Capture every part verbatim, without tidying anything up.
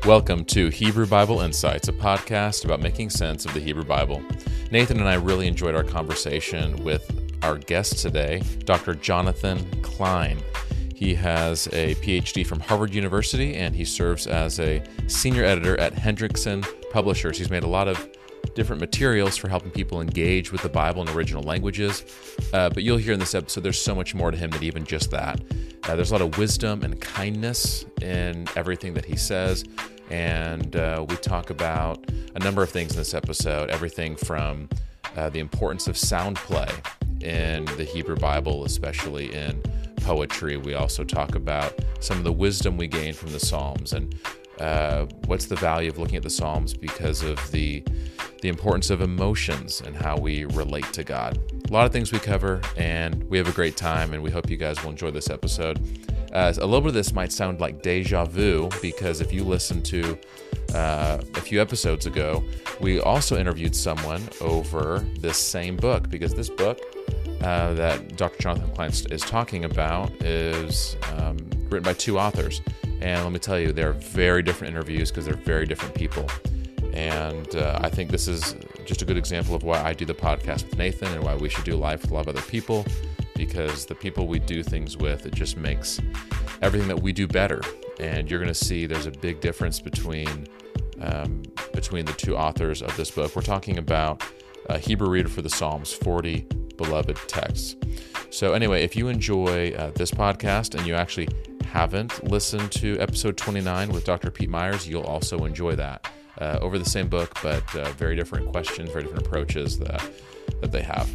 Welcome to Hebrew Bible Insights, a podcast about making sense of the Hebrew Bible. Nathan and I really enjoyed our conversation with our guest today, Doctor Jonathan Klein. He has a P H D from Harvard University, and he serves as a senior editor at Hendrickson Publishers. He's made a lot of different materials for helping people engage with the Bible in original languages. Uh, but you'll hear in this episode, there's so much more to him than even just that. Uh, there's a lot of wisdom and kindness in everything that he says. And uh, we talk about a number of things in this episode, everything from uh, the importance of sound play in the Hebrew Bible, especially in poetry. We also talk about some of the wisdom we gain from the Psalms and uh, what's the value of looking at the Psalms because of the the importance of emotions and how we relate to God. A lot of things we cover, and we have a great time, and we hope you guys will enjoy this episode. Uh, a little bit of this might sound like deja vu, because if you listen to uh, a few episodes ago, we also interviewed someone over this same book, because this book uh, that Doctor Jonathan Klein is talking about is um, written by two authors. And let me tell you, they're very different interviews because they're very different people. And uh, I think this is just a good example of why I do the podcast with Nathan and why we should do life with a lot of other people, because the people we do things with, it just makes everything that we do better. And you're going to see there's a big difference between um, between the two authors of this book. We're talking about a Hebrew Reader for the Psalms, forty Beloved Texts. So anyway, if you enjoy uh, this podcast and you actually haven't listened to episode twenty-nine with Doctor Pete Myers, you'll also enjoy that. Uh, over the same book, but uh, very different questions, very different approaches that that they have.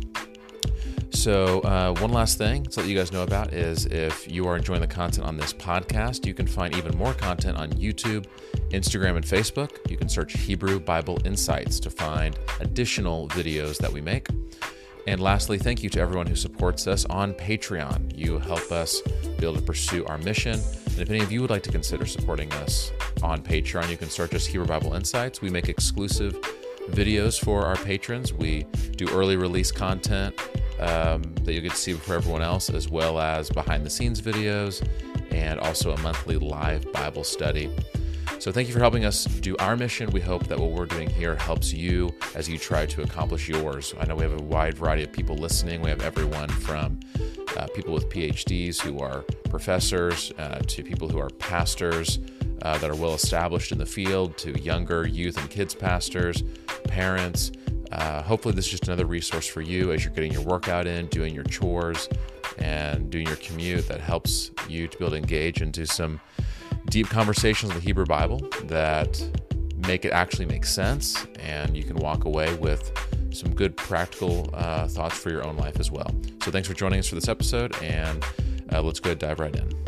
So uh, one last thing to let you guys know about is if you are enjoying the content on this podcast, you can find even more content on YouTube, Instagram, and Facebook. You can search Hebrew Bible Insights to find additional videos that we make. And lastly, thank you to everyone who supports us on Patreon. You help us be able to pursue our mission. And if any of you would like to consider supporting us on Patreon, you can search us Hebrew Bible Insights. We make exclusive videos for our patrons. We do early release content um, that you get to see before everyone else, as well as behind the scenes videos, and also a monthly live Bible study. So thank you for helping us do our mission. We hope that what we're doing here helps you as you try to accomplish yours. I know we have a wide variety of people listening. We have everyone from uh, people with P H Ds who are professors uh, to people who are pastors uh, that are well established in the field, to younger youth and kids pastors, parents. Uh, hopefully this is just another resource for you as you're getting your workout in, doing your chores, and doing your commute that helps you to be able to engage into some deep conversations of the Hebrew Bible that make it actually make sense, and you can walk away with some good practical uh, thoughts for your own life as well. So thanks for joining us for this episode, and uh, let's go ahead and dive right in.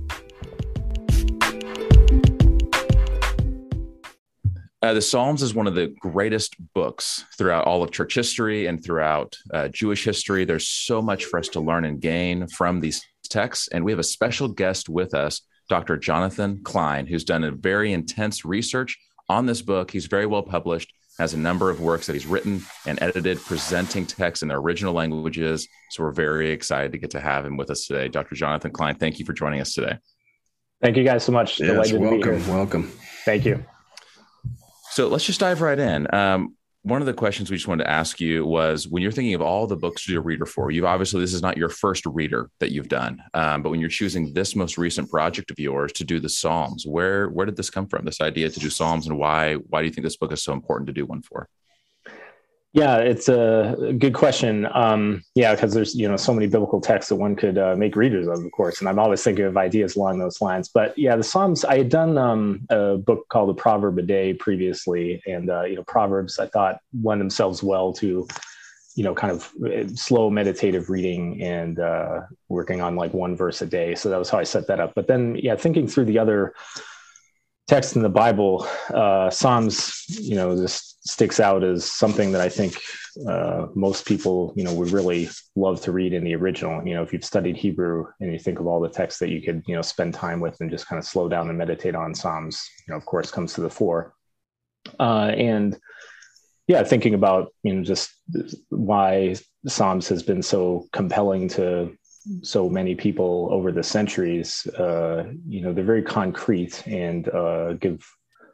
Uh, the Psalms is one of the greatest books throughout all of church history and throughout uh, Jewish history. There's so much for us to learn and gain from these texts, and we have a special guest with us, Doctor Jonathan Klein, who's done a very intense research on this book. He's very well published, has a number of works that he's written and edited, presenting texts in their original languages. So we're very excited to get to have him with us today. Doctor Jonathan Klein, thank you for joining us today. Thank you guys so much. Yes, Delighted welcome, to be here. welcome. Thank you. So let's just dive right in. Um, One of the questions we just wanted to ask you was, when you're thinking of all the books to do a reader for, you've obviously, this is not your first reader that you've done, um, but when you're choosing this most recent project of yours to do the Psalms, where where did this come from, this idea to do Psalms, and why why do you think this book is so important to do one for? Yeah, it's a good question. Um, yeah, because there's, you know, so many biblical texts that one could uh, make readers of, of course. And I'm always thinking of ideas along those lines. But yeah, the Psalms, I had done um, a book called A Proverb a Day previously. And, uh, you know, Proverbs, I thought, lend themselves well to, you know, kind of slow meditative reading and uh, working on like one verse a day. So that was how I set that up. But then, yeah, thinking through the other text in the Bible, uh, Psalms, you know, this sticks out as something that I think uh, most people, you know, would really love to read in the original. You know, if you've studied Hebrew and you think of all the texts that you could, you know, spend time with and just kind of slow down and meditate on, Psalms, you know, of course, comes to the fore. Uh, and yeah, thinking about, you know, just why Psalms has been so compelling to so many people over the centuries. Uh, you know, they're very concrete and uh, give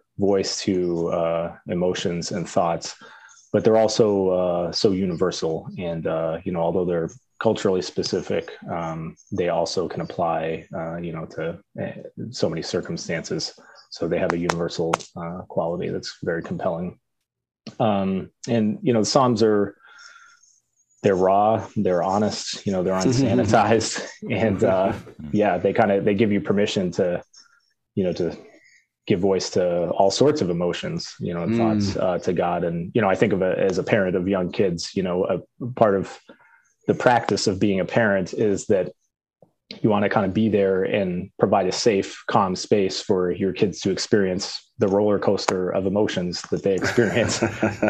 voice to uh, emotions and thoughts, but they're also uh, so universal. And, uh, you know, although they're culturally specific, um, they also can apply, uh, you know, to uh, so many circumstances. So they have a universal uh, quality that's very compelling. Um, and, you know, the Psalms are, they're raw, they're honest, you know, they're unsanitized. and uh, yeah, they kind of, they give you permission to, you know, to give voice to all sorts of emotions, you know, and mm. thoughts uh, to God. And, you know, I think of it as a parent of young kids, you know, a part of the practice of being a parent is that you want to kind of be there and provide a safe, calm space for your kids to experience the roller coaster of emotions that they experience.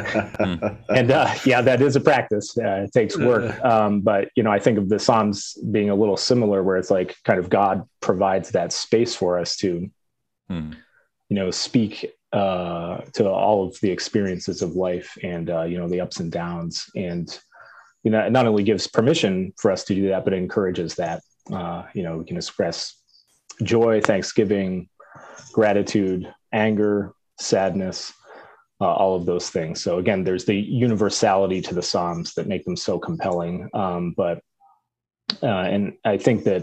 and uh, yeah, that is a practice. Uh, it takes work. Um, but, you know, I think of the Psalms being a little similar where it's like kind of God provides that space for us to, hmm. you know, speak uh, to all of the experiences of life and, uh, you know, the ups and downs. And, you know, it not only gives permission for us to do that, but it encourages that. Uh, you know, we can express joy, thanksgiving, gratitude, anger, sadness, uh, all of those things. So again, there's the universality to the Psalms that make them so compelling. Um, but, uh, and I think that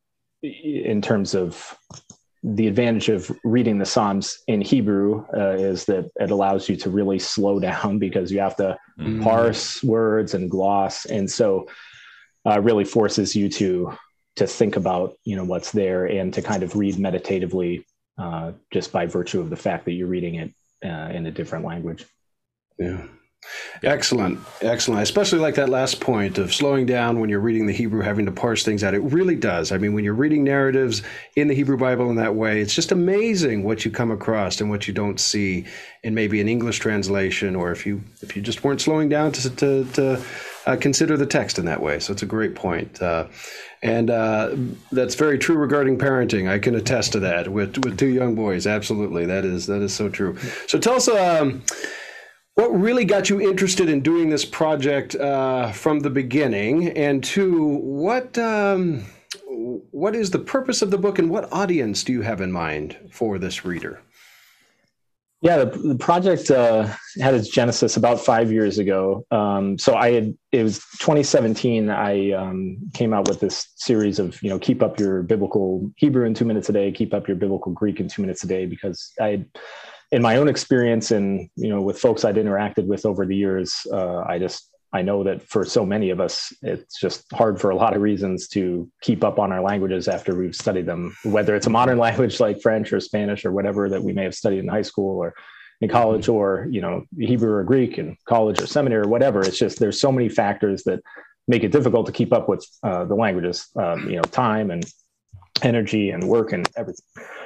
in terms of the advantage of reading the Psalms in Hebrew uh, is that it allows you to really slow down because you have to mm. parse words and gloss. And so uh, really forces you to to think about, you know, what's there and to kind of read meditatively uh, just by virtue of the fact that you're reading it uh, in a different language. Yeah. Excellent. Excellent. I especially like that last point of slowing down when you're reading the Hebrew, having to parse things out. It really does. I mean, when you're reading narratives in the Hebrew Bible in that way, it's just amazing what you come across and what you don't see in maybe an English translation, or if you if you just weren't slowing down to to, to uh, consider the text in that way. So it's a great point. Uh, and uh, that's very true regarding parenting. I can attest to that with with two young boys. Absolutely. That is that is so true. So tell us, um, what really got you interested in doing this project uh, from the beginning, and two, what um, what is the purpose of the book, and what audience do you have in mind for this reader? Yeah, the, the project uh, had its genesis about five years ago. Um, so I had, it was twenty seventeen, I um, came out with this series of, you know, keep up your biblical Hebrew in two minutes a day, keep up your biblical Greek in two minutes a day, because I had, in my own experience and, you know, with folks I'd interacted with over the years, uh, I just, I know that for so many of us, it's just hard for a lot of reasons to keep up on our languages after we've studied them, whether it's a modern language like French or Spanish or whatever that we may have studied in high school or in college, or, you know, Hebrew or Greek in college or seminary or whatever. It's just, there's so many factors that make it difficult to keep up with uh, the languages, um, you know, time and energy and work and everything.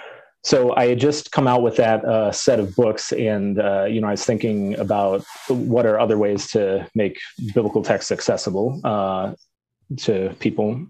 So I had just come out with that uh, set of books, and uh, you know, I was thinking about what are other ways to make biblical texts accessible uh, to people.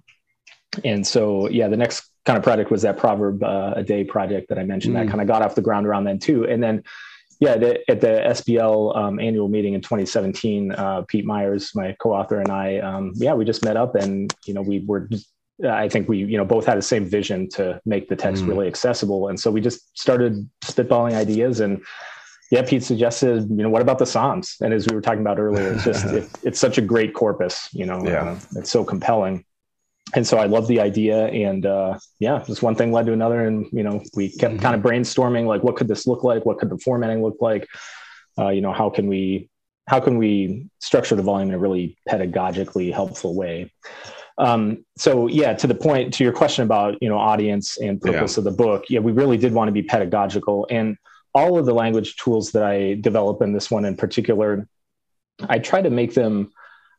And so, yeah, the next kind of project was that Proverb uh, a Day project that I mentioned. Mm. That kind of got off the ground around then too. And then, yeah, the, at the S B L um, annual meeting in twenty seventeen, uh, Pete Myers, my co-author, and I, um, yeah, we just met up, and you know, we were just, I think we, you know, both had the same vision to make the text mm. really accessible. And so we just started spitballing ideas, and yeah, Pete suggested, you know, what about the Psalms? And as we were talking about earlier, it's just, it, it's such a great corpus, you know, yeah. uh, it's so compelling. And so I love the idea, and uh, yeah, just one thing led to another. And, you know, we kept mm-hmm. kind of brainstorming, like, what could this look like? What could the formatting look like? Uh, you know, how can we, how can we structure the volume in a really pedagogically helpful way? Um, so yeah, to the point, to your question about, you know, audience and purpose yeah. of the book, yeah, we really did want to be pedagogical, and all of the language tools that I develop in this one in particular, I try to make them,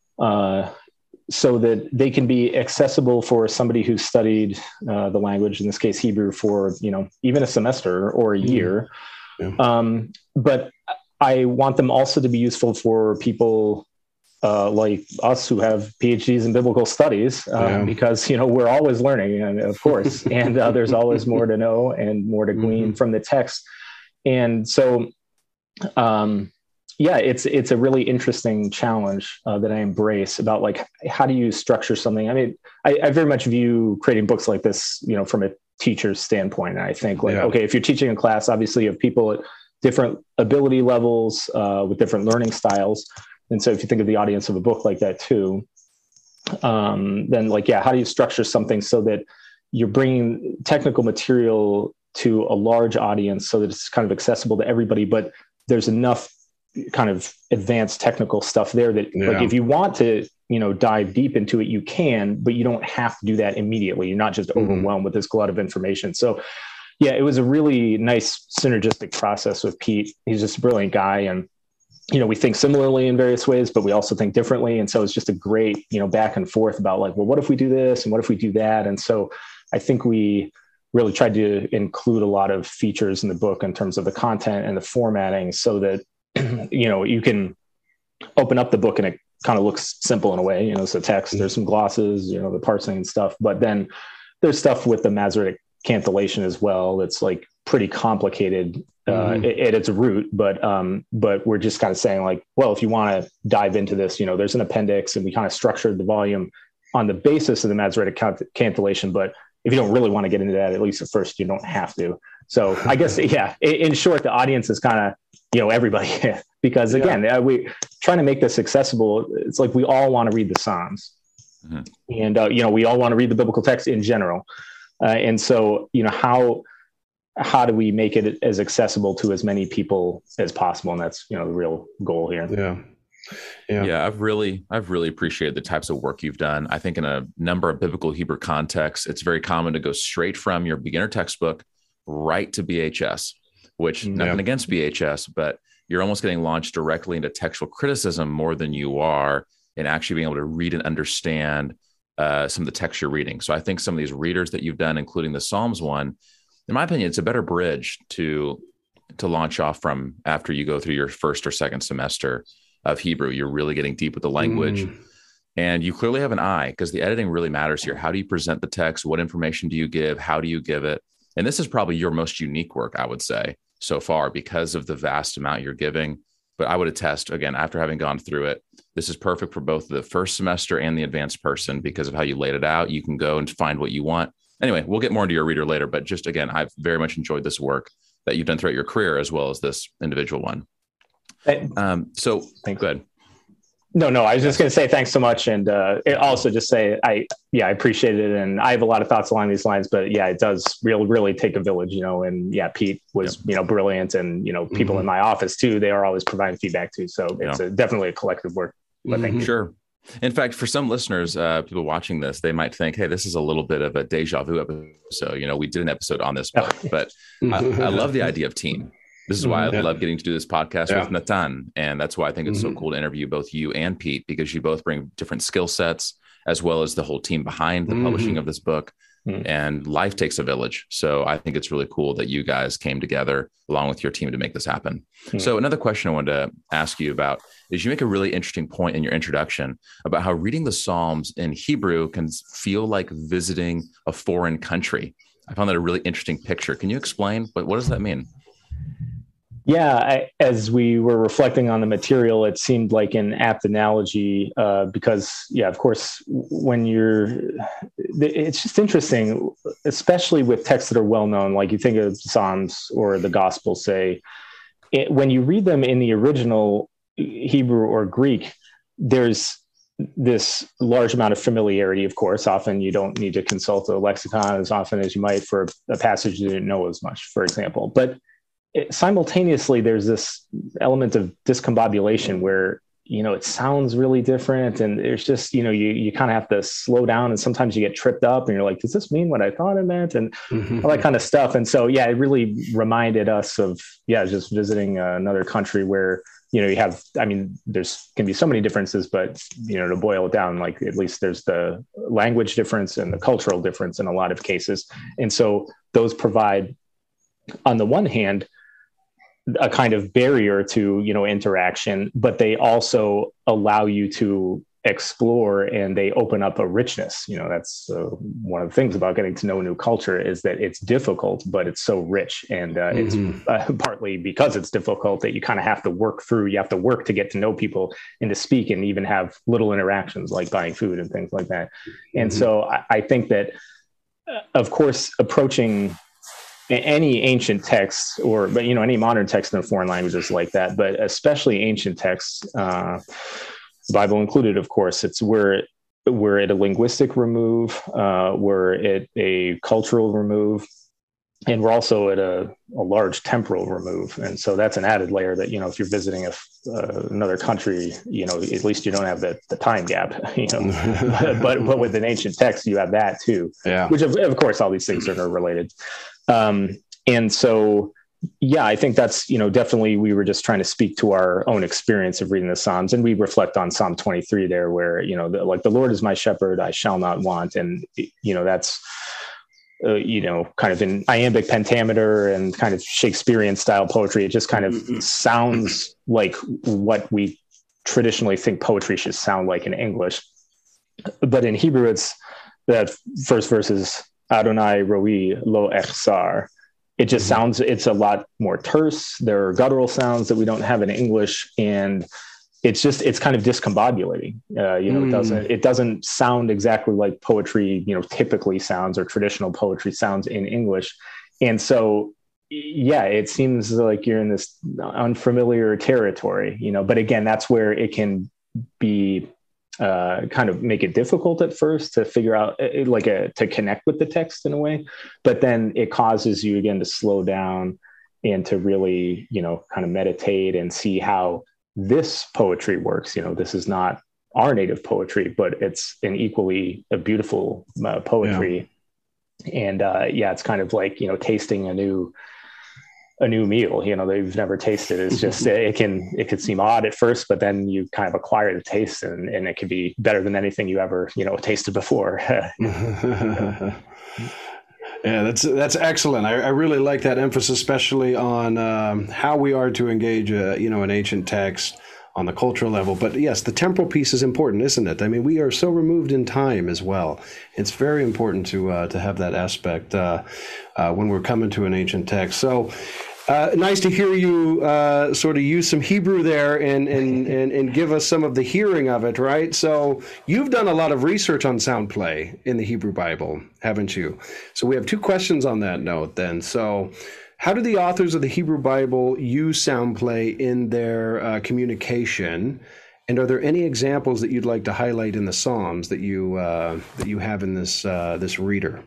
uh, so that they can be accessible for somebody who's studied, uh, the language, in this case, Hebrew, for, you know, even a semester or a year. Yeah. Um, but I want them also to be useful for people Uh, like us who have P H Ds in biblical studies, um, yeah. because, you know, we're always learning, and of course, and uh, there's always more to know and more to glean mm-hmm. from the text. And so, um, yeah, it's, it's a really interesting challenge uh, that I embrace about, like, how do you structure something? I mean, I, I very much view creating books like this, you know, from a teacher's standpoint. And I think, like, yeah. okay, if you're teaching a class, obviously you have people at different ability levels, uh, with different learning styles. And so if you think of the audience of a book like that too, um, then like, yeah, how do you structure something so that you're bringing technical material to a large audience so that it's kind of accessible to everybody, but there's enough kind of advanced technical stuff there that yeah. like if you want to, you know, dive deep into it, you can, but you don't have to do that immediately. You're not just mm-hmm. overwhelmed with this glut of information. So yeah, it was a really nice synergistic process with Pete. He's just a brilliant guy. And, you know, we think similarly in various ways, but we also think differently. And so it's just a great, you know, back and forth about like, well, what if we do this? And what if we do that? And so I think we really tried to include a lot of features in the book in terms of the content and the formatting so that, you know, you can open up the book and it kind of looks simple in a way, you know, so text, there's some glosses, you know, the parsing and stuff, but then there's stuff with the Masoretic cantillation as well. It's like pretty complicated uh, mm-hmm. at, at its root, but, um, but we're just kind of saying like, well, if you want to dive into this, you know, there's an appendix and we kind of structured the volume on the basis of the Masoretic cant- cantillation, but if you don't really want to get into that, at least at first, you don't have to. So I guess, yeah, in, in short, the audience is kind of, you know, everybody, because again, yeah. we trying to make this accessible. It's like, we all want to read the Psalms mm-hmm. and, uh, you know, we all want to read the biblical text in general. Uh, and so, you know, how, how do we make it as accessible to as many people as possible? And that's, you know, the real goal here. Yeah. Yeah. yeah, I've really, I've really appreciated the types of work you've done. I think in a number of biblical Hebrew contexts, it's very common to go straight from your beginner textbook right to B H S, which yeah. nothing against B H S, but you're almost getting launched directly into textual criticism more than you are in actually being able to read and understand uh, some of the text you're reading. So I think some of these readers that you've done, including the Psalms one, in my opinion, it's a better bridge to to launch off from after you go through your first or second semester of Hebrew. You're really getting deep with the language mm. and you clearly have an eye, because the editing really matters here. How do you present the text? What information do you give? How do you give it? And this is probably your most unique work, I would say, so far, because of the vast amount you're giving. But I would attest, again, after having gone through it, this is perfect for both the first semester and the advanced person because of how you laid it out. You can go and find what you want. Anyway, we'll get more into your reader later, but just again, I've very much enjoyed this work that you've done throughout your career, as well as this individual one. Um, so thanks. Go ahead. No, no, I was just going to say thanks so much. And uh, it also just say, I, yeah, I appreciate it. And I have a lot of thoughts along these lines, but yeah, it does really, really take a village, you know, and yeah, Pete was, yep. you know, brilliant. And, you know, people mm-hmm. in my office too, they are always providing feedback too. So it's yeah. a, definitely a collective work. I think. Mm-hmm. Sure. In fact, for some listeners, uh, people watching this, they might think, hey, this is a little bit of a deja vu episode. You know, we did an episode on this book, but I, I love the idea of team. This is why I yeah. love getting to do this podcast yeah. with Natan. And that's why I think it's mm-hmm. so cool to interview both you and Pete, because you both bring different skill sets, as well as the whole team behind the mm-hmm. publishing of this book. Mm-hmm. And life takes a village. So I think it's really cool that you guys came together along with your team to make this happen. Mm-hmm. So another question I wanted to ask you about is you make a really interesting point in your introduction about how reading the Psalms in Hebrew can feel like visiting a foreign country. I found that a really interesting picture. Can you explain, but what does that mean? Yeah, I, as we were reflecting on the material, it seemed like an apt analogy uh, because, yeah, of course, when you're, it's just interesting, especially with texts that are well known, like you think of Psalms or the Gospels, say, it, when you read them in the original Hebrew or Greek, there's this large amount of familiarity, of course. Often you don't need to consult a lexicon as often as you might for a passage you didn't know as much, for example. But It, simultaneously, there's this element of discombobulation where, you know, it sounds really different. And there's just, you know, you, you kind of have to slow down, and sometimes you get tripped up and you're like, does this mean what I thought it meant? And mm-hmm. all that kind of stuff. And so, yeah, it really reminded us of, yeah, just visiting uh, another country where, you know, you have, I mean, there's can be so many differences, but, you know, to boil it down, like at least there's the language difference and the cultural difference in a lot of cases. And so those provide, on the one hand, a kind of barrier to, you know, interaction, but they also allow you to explore, and they open up a richness. You know, that's uh, one of the things about getting to know a new culture, is that it's difficult, but it's so rich. And uh, mm-hmm. it's uh, partly because it's difficult that you kind of have to work through, you have to work to get to know people and to speak and even have little interactions like buying food and things like that. And mm-hmm. so I, I think that, uh, of course, approaching any ancient texts, or but you know any modern text in a foreign language is like that, but especially ancient texts, uh, Bible included, of course, it's where we're at a linguistic remove, uh, we're at a cultural remove, and we're also at a, a large temporal remove. And so that's an added layer that, you know, if you're visiting a, uh, another country, you know, at least you don't have the, the time gap, you know, but, but, but with an ancient text, you have that too, yeah. which of, of course, all these things are related. Um, and so, yeah, I think that's, you know, definitely we were just trying to speak to our own experience of reading the Psalms, and we reflect on Psalm twenty-three there, where, you know, the, like the Lord is my shepherd, I shall not want. And, you know, that's, uh, you know, kind of in iambic pentameter and kind of Shakespearean style poetry. It just kind of mm-hmm. sounds like what we traditionally think poetry should sound like in English. But in Hebrew, it's that first verse is Adonai roi lo echsar. It just mm-hmm. sounds, it's a lot more terse. There are guttural sounds that we don't have in English. And it's just, it's kind of discombobulating. Uh, you know, mm. it doesn't, it doesn't sound exactly like poetry, you know, typically sounds, or traditional poetry sounds in English. And so, yeah, it seems like you're in this unfamiliar territory, you know, but again, that's where it can be uh, kind of make it difficult at first to figure out, like a, to connect with the text in a way, but then it causes you again to slow down and to really, you know, kind of meditate and see how this poetry works. You know, this is not our native poetry, but it's an equally a beautiful uh, poetry. Yeah. And uh, yeah, it's kind of like, you know, tasting a new, a new meal, you know, that you've never tasted. It's just, it can, it could seem odd at first, but then you kind of acquire the taste, and, and it can be better than anything you ever, you know, tasted before. Yeah, that's that's excellent. I, I really like that emphasis, especially on um, how we are to engage, uh, you know, an ancient text on the cultural level. But yes, the temporal piece is important, isn't it? I mean, we are so removed in time as well. It's very important to uh, to have that aspect uh, uh, when we're coming to an ancient text. So. Uh, nice to hear you uh, sort of use some Hebrew there and, and, and, and give us some of the hearing of it, right? So you've done a lot of research on sound play in the Hebrew Bible, haven't you? So we have two questions on that note then. So how do the authors of the Hebrew Bible use sound play in their uh, communication? And are there any examples that you'd like to highlight in the Psalms that you uh, that you have in this uh, this reader?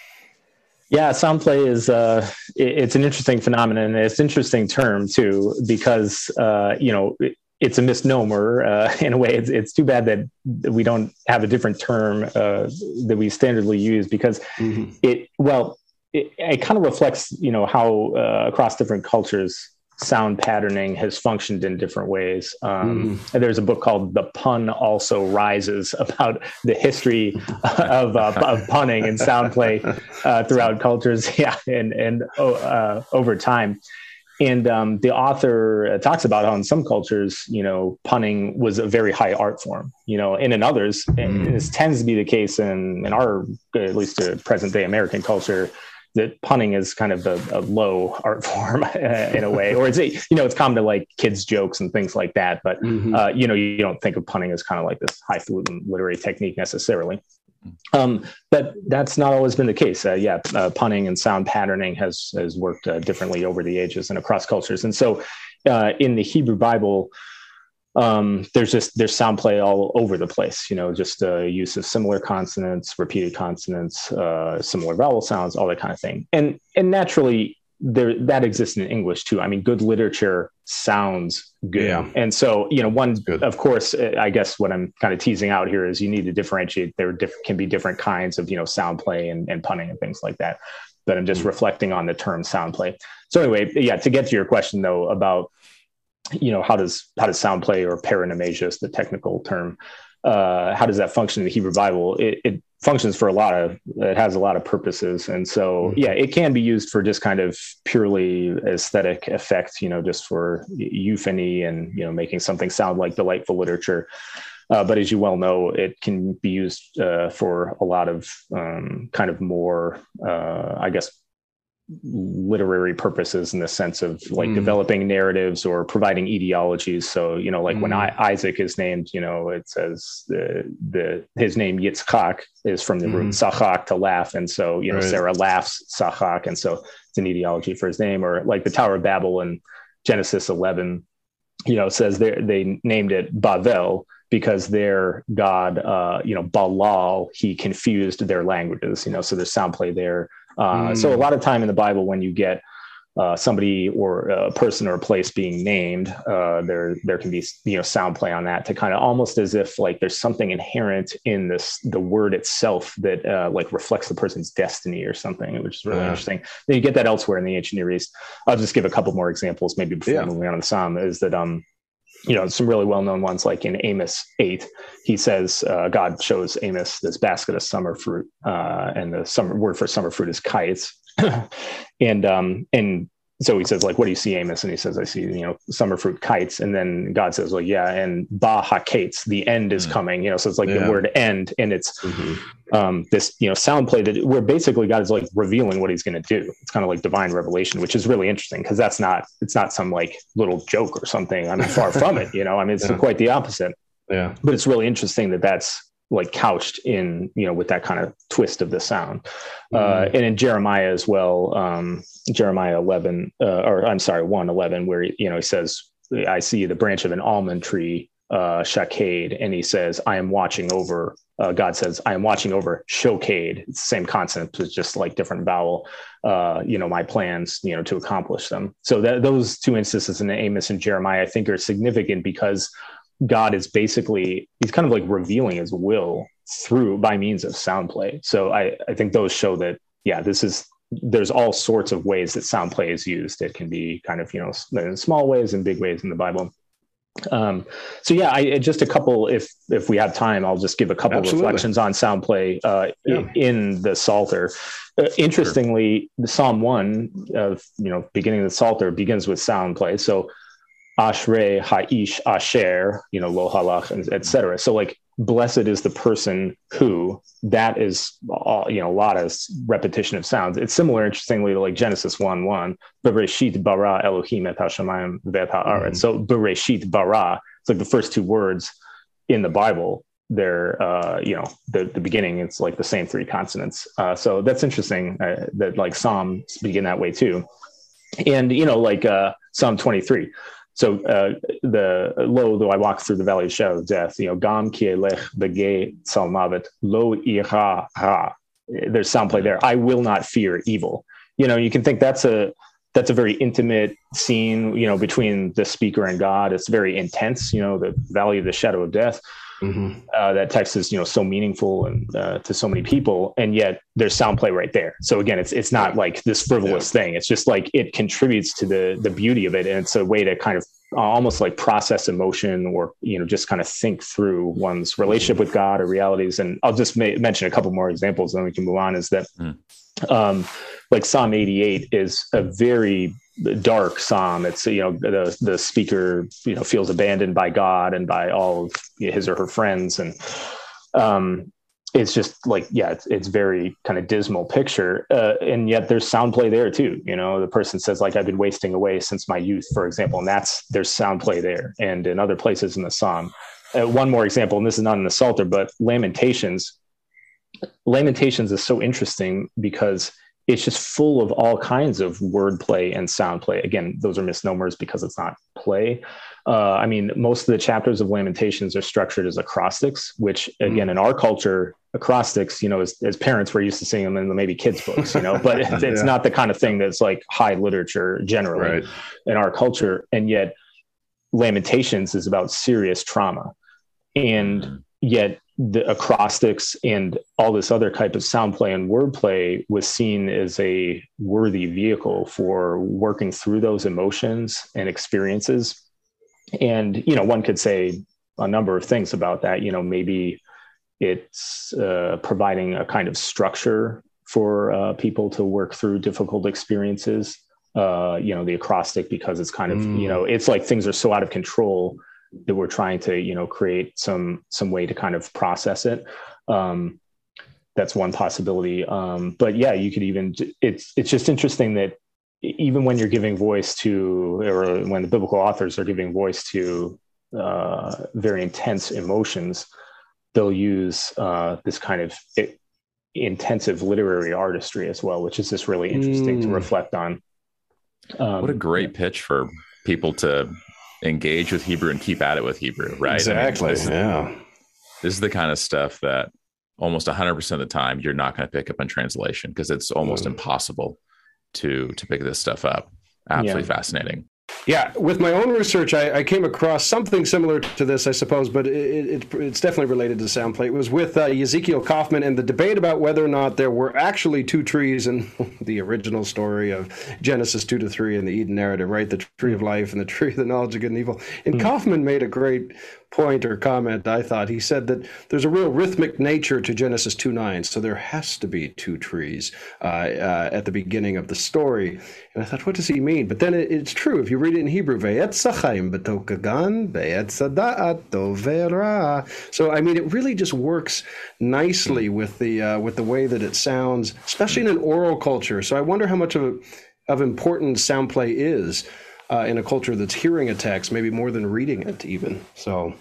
Yeah, sound play is, uh, it, it's an interesting phenomenon. It's an interesting term too, because, uh, you know, it, it's a misnomer uh, in a way. It's, it's too bad that we don't have a different term uh, that we standardly use, because mm-hmm. it, well, it, it kind of reflects, you know, how uh, across different cultures, sound patterning has functioned in different ways. Um, mm. and there's a book called The Pun Also Rises about the history of, uh, of punning and sound play uh, throughout cultures. Yeah. And, and uh, over time. And um, the author talks about how in some cultures, you know, punning was a very high art form, you know, and in others, mm. and this tends to be the case in, in our, at least uh, present day American culture, that punning is kind of a, a low art form uh, in a way, or it's, a, you know, it's common to like kids' jokes and things like that. But, mm-hmm. uh, you know, you don't think of punning as kind of like this highfalutin literary technique necessarily. Um, but that's not always been the case. Uh, yeah, uh, punning and sound patterning has, has worked uh, differently over the ages and across cultures. And so uh, in the Hebrew Bible, um there's just there's sound play all over the place, you know, just uh use of similar consonants, repeated consonants, uh similar vowel sounds, all that kind of thing. And and naturally there that exists in English too. I mean, good literature sounds good. Yeah. And so, you know, one, of course, I guess what I'm kind of teasing out here is you need to differentiate. There diff- can be different kinds of, you know, sound play and, and punning and things like that. But I'm just mm-hmm. reflecting on the term sound play. So anyway, yeah, to get to your question though about, you know, how does how does sound play, or paranomasia is the technical term, uh, how does that function in the Hebrew Bible? It, it functions for a lot of, it has a lot of purposes. And so, yeah, it can be used for just kind of purely aesthetic effect, you know, just for euphony and, you know, making something sound like delightful literature. Uh, but as you well know, it can be used uh, for a lot of um, kind of more, uh, I guess, literary purposes in the sense of like Mm. developing narratives or providing etiologies. So, you know, like when Mm. I, Isaac is named, you know, it says the, the, his name Yitzchak is from the root Mhm. sachak, to laugh. And so, you know, Right. Sarah laughs sachak. And so it's an etiology for his name. Or like the Tower of Babel in Genesis eleven, you know, says they they named it Bavel because their god, uh, you know, Balal, he confused their languages, you know, so there's sound play there. Uh, Mm. So a lot of time in the Bible, when you get uh, somebody or a person or a place being named, uh, there there can be, you know, sound play on that to kind of almost as if like there's something inherent in this, the word itself that uh, like reflects the person's destiny or something, which is really Uh. interesting. Then you get that elsewhere in the ancient Near East. I'll just give a couple more examples maybe before Yeah. moving on to the Psalm, is that, um, you know, some really well-known ones, like in Amos eight, he says, uh, God shows Amos this basket of summer fruit, uh, and the summer word for summer fruit is kites. and, um, and so he says, like, what do you see, Amos? And he says, I see, you know, summer fruit kites. And then God says, well, yeah, and ba ha-kates, the end is Mm. coming, you know, so it's like Yeah. the word end, and it's, Mhm. um, this, you know, sound play that where basically God is like revealing what he's going to do. It's kind of like divine revelation, which is really interesting because that's not, it's not some like little joke or something. I mean, far from it, you know, I mean, it's Yeah. quite the opposite, Yeah. but it's really interesting that that's like couched in, you know, with that kind of twist of the sound. Uh, Mm. and in Jeremiah as well, um, Jeremiah eleven, uh, or I'm sorry, one eleven, where, you know, he says, I see the branch of an almond tree, uh, shakade, and he says, I am watching over, uh, God says, I am watching over shokade. It's the same concept, it's just like different vowel, uh, you know, my plans, you know, to accomplish them. So that those two instances in Amos and Jeremiah, I think, are significant because God is basically, he's kind of like revealing his will through by means of sound play. So I, I think those show that, yeah, this is, there's all sorts of ways that sound play is used. It can be kind of, you know, in small ways and big ways in the Bible. Um, so yeah, I just a couple, if, if we have time, I'll just give a couple Absolutely. of reflections on sound play, uh, Yeah. in the Psalter. Uh, interestingly, the Psalm one of, you know, beginning of the Psalter begins with sound play. So Ashrei Ha'ish Asher, you know, Lo Halach, et cetera. So like, blessed is the person who, that is, all, you know, a lot of repetition of sounds. It's similar, interestingly, to like Genesis one one, Bereshit bara Elohim et hashamayim ve'et ha'aretz. So Bereshit bara, it's like the first two words in the Bible. They're, uh, you know, the, the beginning, it's like the same three consonants. Uh, so that's interesting uh, that like Psalms begin that way too. And, you know, like uh, Psalm twenty-three. So uh, the lo, though I walk through the valley of shadow of death, you know, gam ki elech begay salmavet lo ira ha. There's sound play there. I will not fear evil. You know, you can think that's a that's a very intimate scene, you know, between the speaker and God. It's very intense. You know, the valley of the shadow of death. Mm-hmm. Uh, that text is, you know, so meaningful and uh, to so many people, and yet there's sound play right there. So again, it's it's not like this frivolous yeah. thing. It's just like it contributes to the the beauty of it, and it's a way to kind of uh, almost like process emotion, or you know, just kind of think through one's relationship with God or realities. And I'll just ma- mention a couple more examples, then we can move on. Is that mm. um, like Psalm eighty-eight is a very dark psalm. It's, you know, the the speaker, you know, feels abandoned by God and by all of his or her friends, and um it's just like, yeah, it's, it's very kind of dismal picture, uh, and yet there's sound play there too. You know, the person says like, I've been wasting away since my youth, for example, and that's, there's sound play there. And in other places in the psalm, uh, one more example, and this is not in the Psalter, but Lamentations Lamentations is so interesting because it's just full of all kinds of wordplay and sound play. Again, those are misnomers because it's not play. Uh, I mean, most of the chapters of Lamentations are structured as acrostics, which again, mm. in our culture, acrostics, you know, as, as parents, we're used to seeing them in maybe kids' books, you know, but it's, it's yeah. not the kind of thing that's like high literature generally right. in our culture. And yet Lamentations is about serious trauma. And mm. yet the acrostics and all this other type of sound play and wordplay was seen as a worthy vehicle for working through those emotions and experiences. And, you know, one could say a number of things about that. You know, maybe it's uh, providing a kind of structure for uh, people to work through difficult experiences. Uh, you know, the acrostic, because it's kind of, mm. you know, it's like things are so out of control that we're trying to, you know, create some some way to kind of process it. Um, that's one possibility. Um, but yeah, you could even, it's, it's just interesting that even when you're giving voice to, or when the biblical authors are giving voice to uh, very intense emotions, they'll use uh, this kind of it, intensive literary artistry as well, which is just really interesting mm. to reflect on. Um, what a great pitch for people to engage with Hebrew and keep at it with Hebrew, right? Exactly. I mean, this, yeah. This is the kind of stuff that almost one hundred percent of the time you're not going to pick up in translation, because it's almost mm. impossible to to pick this stuff up. Absolutely yeah. fascinating. Yeah, with my own research, I, I came across something similar to this, I suppose, but it, it, it's definitely related to sound play. It was with uh, Ezekiel Kaufman and the debate about whether or not there were actually two trees in the original story of Genesis two to three in the Eden narrative, right? The tree of life and the tree of the knowledge of good and evil. And mm. Kaufman made a great point or comment, I thought. He said that there's a real rhythmic nature to Genesis two nine, so there has to be two trees uh, uh, at the beginning of the story. And I thought, what does he mean? But then it, it's true. If you read it in Hebrew, so I mean, it really just works nicely with the uh, with the way that it sounds, especially in an oral culture. So I wonder how much of a, of importance sound play is Uh, in a culture that's hearing a text, maybe more than reading it even. So,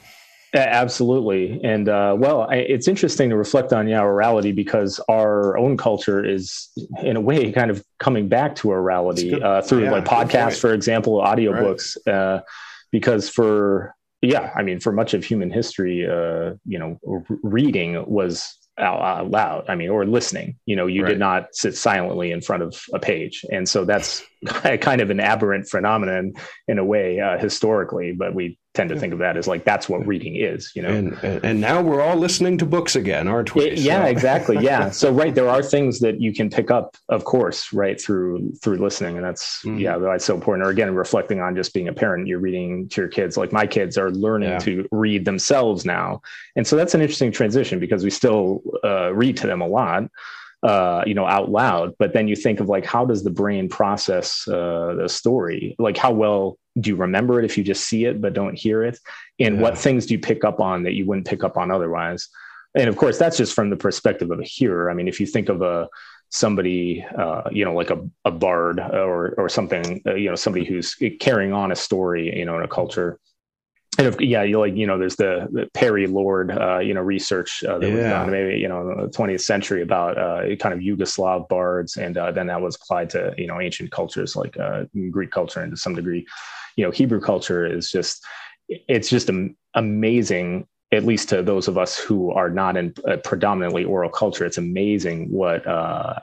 absolutely. And uh, well, I, it's interesting to reflect on yeah, orality, because our own culture is in a way kind of coming back to orality uh, through yeah, like podcasts, for example, audiobooks, right. uh, because for, yeah, I mean, for much of human history, uh, you know, reading was out loud, I mean, or listening, you know, you right. did not sit silently in front of a page. And so that's kind of an aberrant phenomenon in a way, uh, historically, but we tend to think of that as like, that's what reading is, you know? And, and now we're all listening to books again, aren't we? It, yeah, so. exactly. Yeah. So, right. There are things that you can pick up, of course, right. Through, through listening. And that's, mm-hmm. yeah, that's so important. Or again, reflecting on just being a parent, you're reading to your kids, like my kids are learning yeah. to read themselves now. And so that's an interesting transition, because we still uh, read to them a lot, uh, you know, out loud, but then you think of like, how does the brain process uh, the story? Like, how well do you remember it if you just see it but don't hear it? And yeah. what things do you pick up on that you wouldn't pick up on otherwise? And of course, that's just from the perspective of a hearer. I mean, if you think of a somebody, uh, you know, like a, a bard or or something, uh, you know, somebody who's carrying on a story, you know, in a culture. And if, yeah, you like, you know, there's the, the Perry Lord, uh, you know, research uh, that yeah. was done maybe, you know, in the twentieth century about uh, kind of Yugoslav bards. And uh, then that was applied to, you know, ancient cultures like uh, Greek culture, and to some degree, you know, Hebrew culture is just, it's just am- amazing, at least to those of us who are not in a predominantly oral culture. It's amazing what, uh,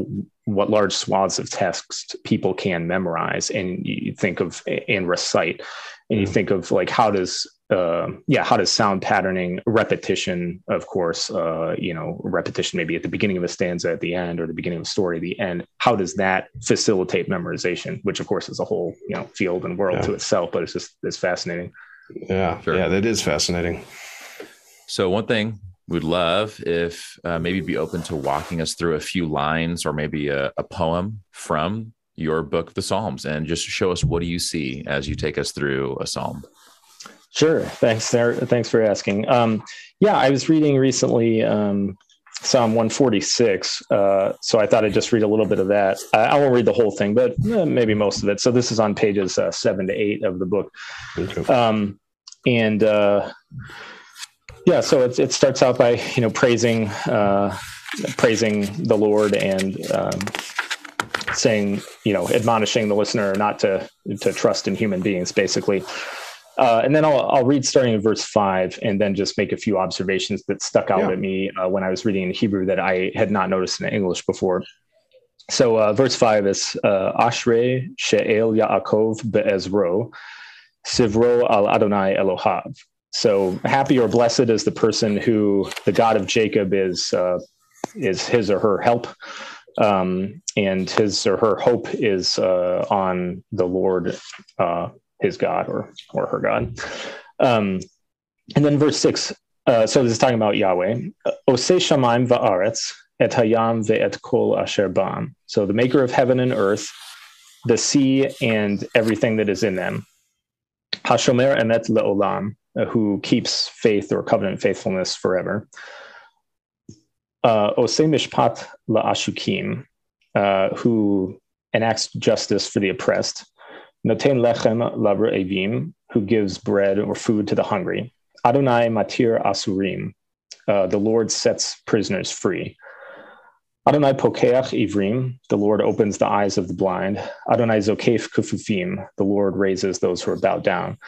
what large swaths of text people can memorize and you think of and recite. And you think of like, how does, uh, yeah, how does sound patterning, repetition, of course, uh, you know, repetition maybe at the beginning of a stanza at the end, or the beginning of a story at the end, how does that facilitate memorization, which of course is a whole, you know, field and world yeah. to itself, but it's just, it's fascinating. Yeah, sure. Yeah, that is fascinating. So one thing we'd love if uh, maybe be open to walking us through a few lines or maybe a, a poem from your book, the Psalms, and just show us, what do you see as you take us through a Psalm? Sure. Thanks, Sarah. Thanks for asking. Um, yeah, I was reading recently um, Psalm one forty-six, uh, so I thought I'd just read a little bit of that. I, I won't read the whole thing, but eh, maybe most of it. So this is on pages uh, seven to eight of the book. Um, and uh, yeah, so it, it starts out by, you know, praising, uh, praising the Lord, and um, saying, you know, admonishing the listener not to to trust in human beings, basically. Uh, and then I'll, I'll read starting in verse five, and then just make a few observations that stuck out yeah. at me uh, when I was reading in Hebrew that I had not noticed in English before. So uh, verse five is uh, Ashrei she'el Yaakov be'ezro, sivro al Adonai Elohav. So happy or blessed is the person who the God of Jacob is uh, is his or her help. Um, and his or her hope is uh, on the Lord, uh, his God, or or her God. Um, and then verse six, uh, so this is talking about Yahweh. Oseh shamayim va'aretz, et hayam ve'et kol asher bam. So the maker of heaven and earth, the sea and everything that is in them. Hashomer emet le'olam, who keeps faith or covenant faithfulness forever. uh, Osei Mishpat la'ashukim, uh, who enacts justice for the oppressed. Noten lechem la're'evim, who gives bread or food to the hungry. Adonai matir asurim, uh, the Lord sets prisoners free. Adonai pokeach ivrim, the Lord opens the eyes of the blind. Adonai zokef kufufim, the Lord raises those who are bowed down.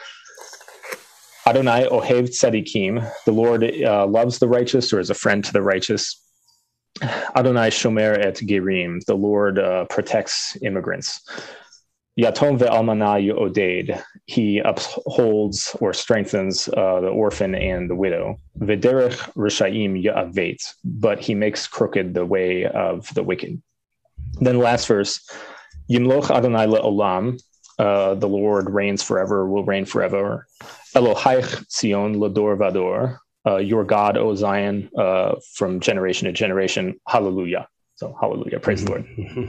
Adonai ohev tzadikim, the Lord uh, loves the righteous or is a friend to the righteous. Adonai shomer et gerim, the Lord uh, protects immigrants. Yatom ve'almana yo'oded, he upholds or strengthens uh, the orphan and the widow. V'derech rishayim ya'avet, but he makes crooked the way of the wicked. Then last verse, Yimloch Adonai le'olam, uh, the Lord reigns forever, will reign forever. Elohaich Zion l'dor vador, uh, your God, O Zion, uh, from generation to generation. Hallelujah. So hallelujah, praise the Lord.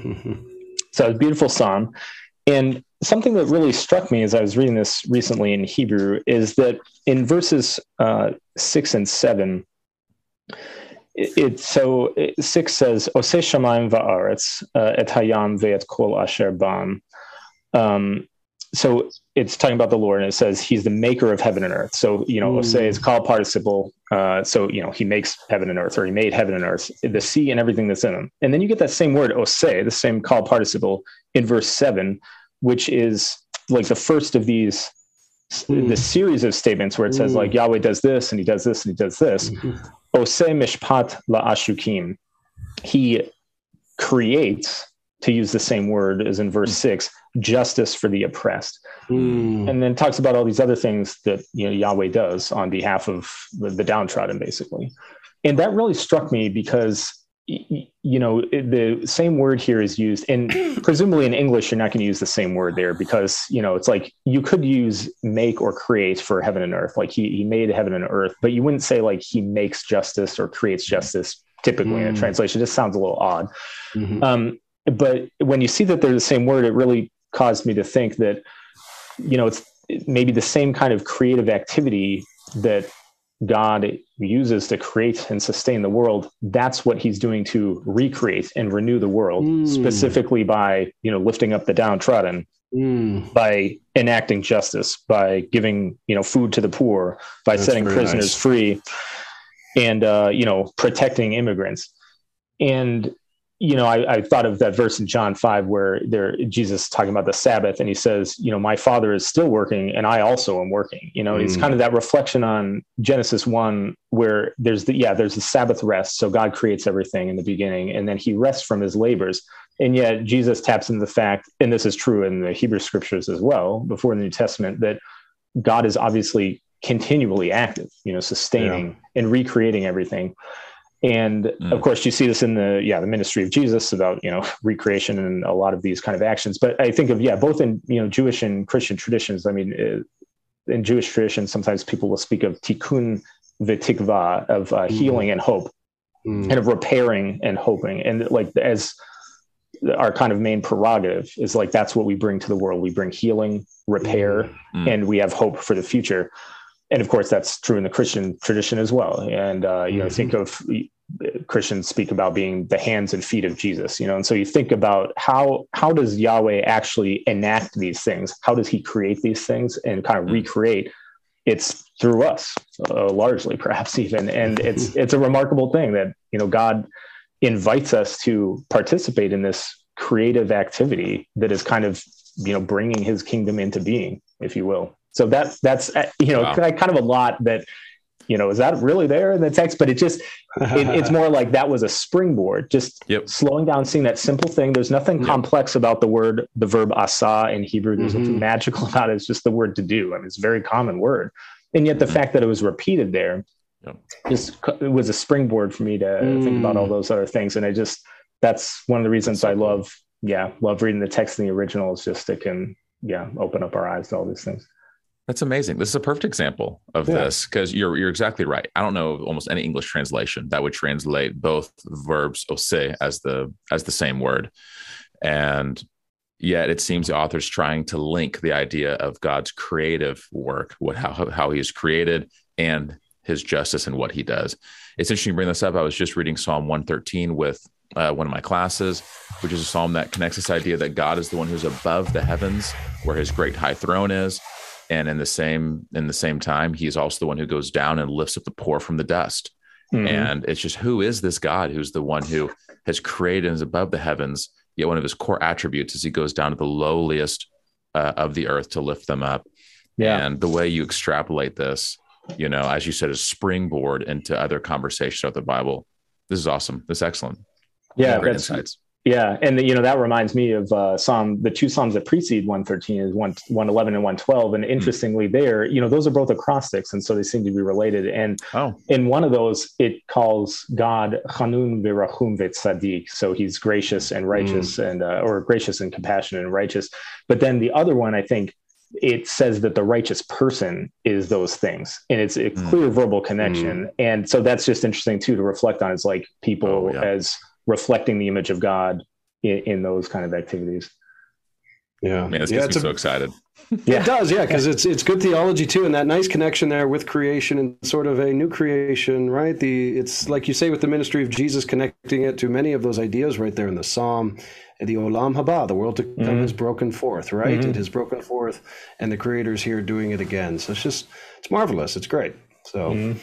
So a beautiful psalm. And something that really struck me as I was reading this recently in Hebrew is that in verses uh, six and seven, it, it so it, six says, "Oseh shamayim va'aretz et hayam ve'et kol asher bam." Um, so it's talking about the Lord, and it says He's the maker of heaven and earth. So you know, mm. Oseh is called participle. Uh, so you know, He makes heaven and earth, or He made heaven and earth, the sea and everything that's in them. And then you get that same word Oseh, the same called participle, in verse seven, which is like the first of these, mm. the series of statements where it says mm. like Yahweh does this and He does this and He does this. Mm-hmm. Oseh mishpat la'ashukim. He creates, to use the same word as in verse six, justice for the oppressed. Mm. And then talks about all these other things that you know Yahweh does on behalf of the, the downtrodden, basically. And that really struck me because you know, the same word here is used, and presumably in English, you're not going to use the same word there because, you know, it's like you could use make or create for heaven and earth. Like he, he made heaven and earth, but you wouldn't say like he makes justice or creates justice typically mm. in a translation. It just sounds a little odd. Mm-hmm. Um, but when you see that they're the same word, it really caused me to think that, you know, it's maybe the same kind of creative activity that God uses to create and sustain the world. That's what He's doing to recreate and renew the world, mm. specifically by, you know, lifting up the downtrodden, mm. by enacting justice, by giving, you know, food to the poor, by That's setting prisoners nice. free, and, uh, you know, protecting immigrants. And, you know, I, I thought of that verse in John five where there Jesus is talking about the Sabbath, and He says, you know, my Father is still working and I also am working, you know, mm. it's kind of that reflection on Genesis one where there's the, yeah, there's the Sabbath rest. So God creates everything in the beginning and then He rests from His labors. And yet Jesus taps into the fact, and this is true in the Hebrew scriptures as well, before the New Testament, that God is obviously continually active, you know, sustaining yeah. and recreating everything. And mm. of course, you see this in the yeah the ministry of Jesus about you know recreation and a lot of these kind of actions. But I think of yeah both in you know Jewish and Christian traditions. I mean, uh, in Jewish traditions, sometimes people will speak of tikkun v'tikva, of uh, mm. healing and hope, mm. and of repairing and hoping. And like as our kind of main prerogative is like that's what we bring to the world. We bring healing, repair, mm. and we have hope for the future. And of course, that's true in the Christian tradition as well. And, uh, you know, mm-hmm. think of Christians speak about being the hands and feet of Jesus, you know, and so you think about how, how does Yahweh actually enact these things? How does He create these things and kind of mm-hmm. recreate? It's through us, uh, largely, perhaps even. And it's, it's a remarkable thing that, you know, God invites us to participate in this creative activity that is kind of, you know, bringing His kingdom into being, if you will. So that that's, you know, wow. kind of a lot that, you know, is that really there in the text? But it just, it, it's more like that was a springboard, just yep. slowing down, seeing that simple thing. There's nothing yep. complex about the word, the verb asa in Hebrew. There's mm-hmm. nothing magical about it. It's just the word to do. I mean, it's a very common word. And yet the mm-hmm. fact that it was repeated there yep. just it was a springboard for me to mm. think about all those other things. And I just, that's one of the reasons I love, yeah, love reading the text in the original is just it can, yeah, open up our eyes to all these things. That's amazing. This is a perfect example of yeah. this because you're you're exactly right. I don't know almost any English translation that would translate both verbs oseh as the as the same word, and yet it seems the author's trying to link the idea of God's creative work, what how how He is created, and his justice and what he does. It's interesting you bring this up. I was just reading Psalm one thirteen with uh, one of my classes, which is a psalm that connects this idea that God is the one who's above the heavens, where his great high throne is. And in the same, in the same time, he's also the one who goes down and lifts up the poor from the dust. Mm-hmm. And it's just, who is this God who's the one who has created and is above the heavens? Yet one of his core attributes is he goes down to the lowliest uh, of the earth to lift them up. Yeah. And the way you extrapolate this, you know, as you said, a springboard into other conversations about the Bible. This is awesome. This is excellent. Yeah. Great insights. Yeah. And, the, you know, that reminds me of uh, Psalm, the two Psalms that precede one thirteen is one eleven and one twelve. And interestingly mm. there, you know, those are both acrostics. And so they seem to be related. And oh. in one of those, it calls God Chanun V'Rachum V'Tzadik. So he's gracious and righteous mm. and, uh, or gracious and compassionate and righteous. But then the other one, I think, it says that the righteous person is those things, and it's a clear mm. verbal connection. Mm. And so that's just interesting too, to reflect on. It's like people oh, yeah. as reflecting the image of God in, in those kind of activities. Yeah. Man, this yeah, gets me a, so excited. Yeah. It does. Yeah. Cause it's, it's good theology too. And that nice connection there with creation and sort of a new creation, right? The, it's like you say with the ministry of Jesus, connecting it to many of those ideas right there in the Psalm. The Olam Haba, the world to come mm-hmm. has broken forth, right? Mm-hmm. It has broken forth, and the Creator's here doing it again. So it's just, it's marvelous. It's great. So mm-hmm.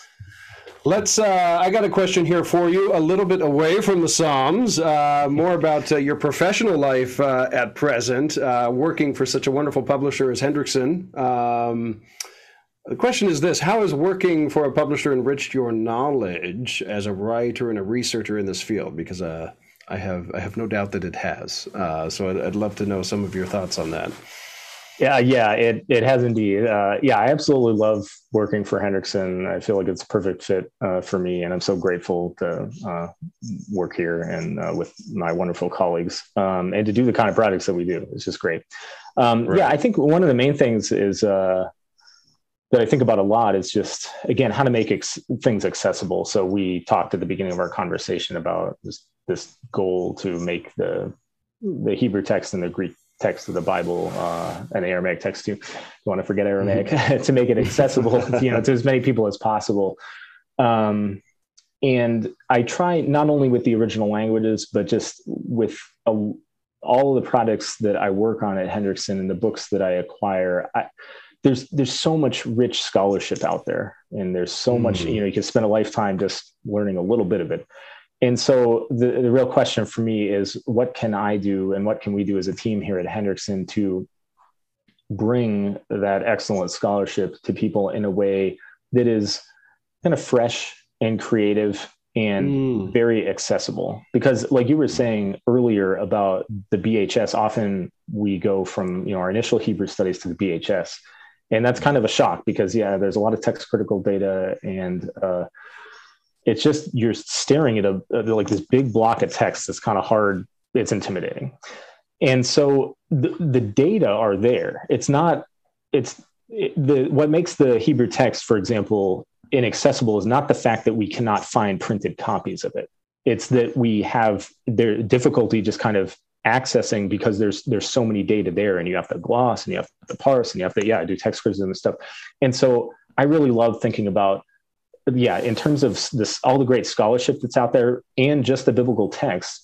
let's, uh, I got a question here for you, a little bit away from the Psalms, uh, more about uh, your professional life uh, at present, uh, working for such a wonderful publisher as Hendrickson. Um, the question is this: how has working for a publisher enriched your knowledge as a writer and a researcher in this field? Because uh, I have I have no doubt that it has. Uh, so I'd, I'd love to know some of your thoughts on that. Yeah, yeah, it it has indeed. Uh, yeah, I absolutely love working for Hendrickson. I feel like it's a perfect fit uh, for me, and I'm so grateful to uh, work here and uh, with my wonderful colleagues um, and to do the kind of projects that we do. It's just great. Um, right. Yeah, I think one of the main things is uh, that I think about a lot is just, again, how to make ex- things accessible. So we talked at the beginning of our conversation about this, this goal to make the the Hebrew text and the Greek text of the Bible uh, and the Aramaic text too. You want to forget Aramaic mm-hmm. to make it accessible, you know, to as many people as possible. Um, and I try not only with the original languages, but just with a, all of the products that I work on at Hendrickson and the books that I acquire. I, there's there's so much rich scholarship out there, and there's so mm-hmm. much, you know, you can spend a lifetime just learning a little bit of it. And so the, the real question for me is, what can I do and what can we do as a team here at Hendrickson to bring that excellent scholarship to people in a way that is kind of fresh and creative and mm. very accessible? Because like you were saying earlier about the B H S, often we go from, you know, our initial Hebrew studies to the B H S. And that's kind of a shock because, yeah, there's a lot of text critical data, and uh, it's just, you're staring at a, a like this big block of text that's kind of hard. It's intimidating. And so the, the data are there. It's not, it's it, the, what makes the Hebrew text, for example, inaccessible is not the fact that we cannot find printed copies of it. It's that we have their difficulty just kind of accessing, because there's, there's so many data there, and you have to gloss and you have to parse and you have to, yeah, do text criticism and stuff. And so I really love thinking about, yeah, in terms of this, all the great scholarship that's out there and just the biblical text.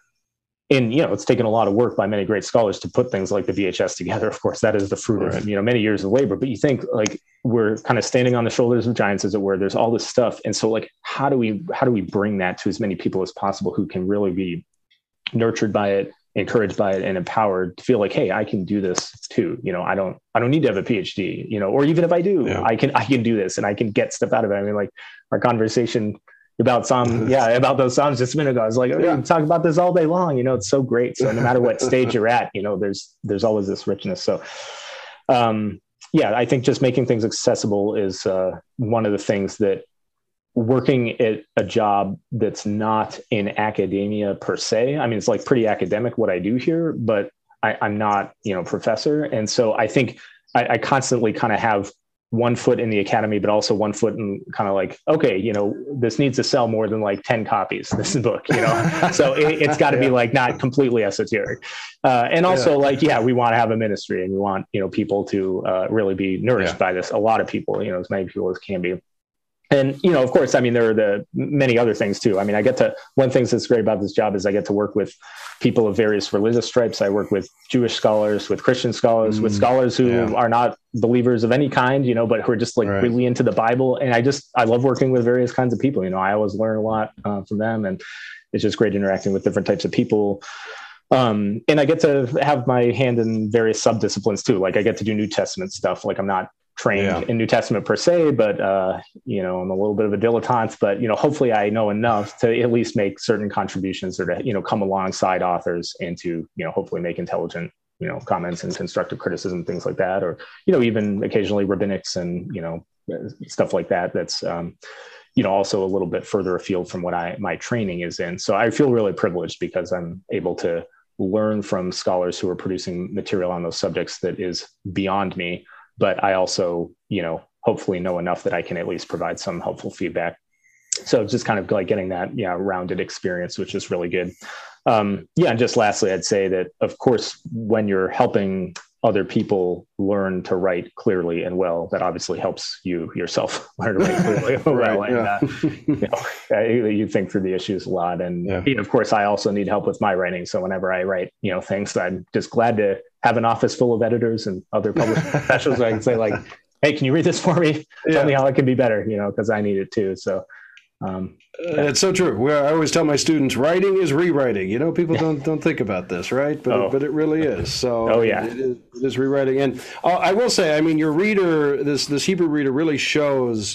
And, you know, it's taken a lot of work by many great scholars to put things like the V H S together. Of course, that is the fruit right. of, you know, many years of labor. But you think like we're kind of standing on the shoulders of giants, as it were. There's all this stuff. And so like, how do we, how do we bring that to as many people as possible who can really be nurtured by it, encouraged by it, and empowered to feel like, hey, I can do this too. You know, I don't, I don't need to have a P H D, you know, or even if I do, yeah. I can, I can do this and I can get stuff out of it. I mean, like our conversation about some, yeah, about those Psalms just a minute ago, I was like, oh, yeah. we can talk about this all day long. You know, it's so great. So no matter what stage you're at, you know, there's, there's always this richness. So, um, yeah, I think just making things accessible is uh, one of the things that, working at a job that's not in academia per se. I mean, it's like pretty academic what I do here, but I, I'm not, you know, professor. And so I think I, I constantly kind of have one foot in the academy, but also one foot in kind of like, okay, you know, this needs to sell more than like ten copies, this book, you know? So it, it's got to yeah. be like not completely esoteric. Uh, and also yeah. like, yeah, we want to have a ministry, and we want, you know, people to uh, really be nourished yeah. by this. A lot of people, you know, as many people as can be. And, you know, of course, I mean, there are the many other things too. I mean, I get to, one of the things that's great about this job is I get to work with people of various religious stripes. I work with Jewish scholars, with Christian scholars, mm, with scholars who yeah. are not believers of any kind, you know, but who are just like right. really into the Bible. And I just, I love working with various kinds of people. You know, I always learn a lot uh, from them, and it's just great interacting with different types of people. Um, and I get to have my hand in various sub-disciplines too. Like I get to do New Testament stuff. Like I'm not trained yeah. in New Testament per se, but, uh, you know, I'm a little bit of a dilettante, but, you know, hopefully I know enough to at least make certain contributions or to, you know, come alongside authors and to, you know, hopefully make intelligent, you know, comments and constructive criticism, things like that, or, you know, even occasionally rabbinics and, you know, stuff like that. That's, um, you know, also a little bit further afield from what I, my training is in. So I feel really privileged because I'm able to learn from scholars who are producing material on those subjects that is beyond me. But I also, you know, hopefully know enough that I can at least provide some helpful feedback. So just kind of like getting that, yeah, rounded experience, which is really good. Um, yeah. And just lastly, I'd say that, of course, when you're helping other people learn to write clearly and well, that obviously helps you yourself learn to write clearly and well. Right, and, yeah. uh, you know, you think through the issues a lot. And yeah. you know, of course, I also need help with my writing. So whenever I write, you know, things, I'm just glad to have an office full of editors and other publishing professionals where I can say like, hey, can you read this for me? Tell yeah. me how it can be better, you know, because I need it too. So Um, uh, it's so true. Well, I always tell my students, writing is rewriting. You know, people don't don't think about this, right? But oh. but it really is. So oh yeah, it is, it is rewriting. And uh, I will say, I mean, your reader, this this Hebrew reader, really shows.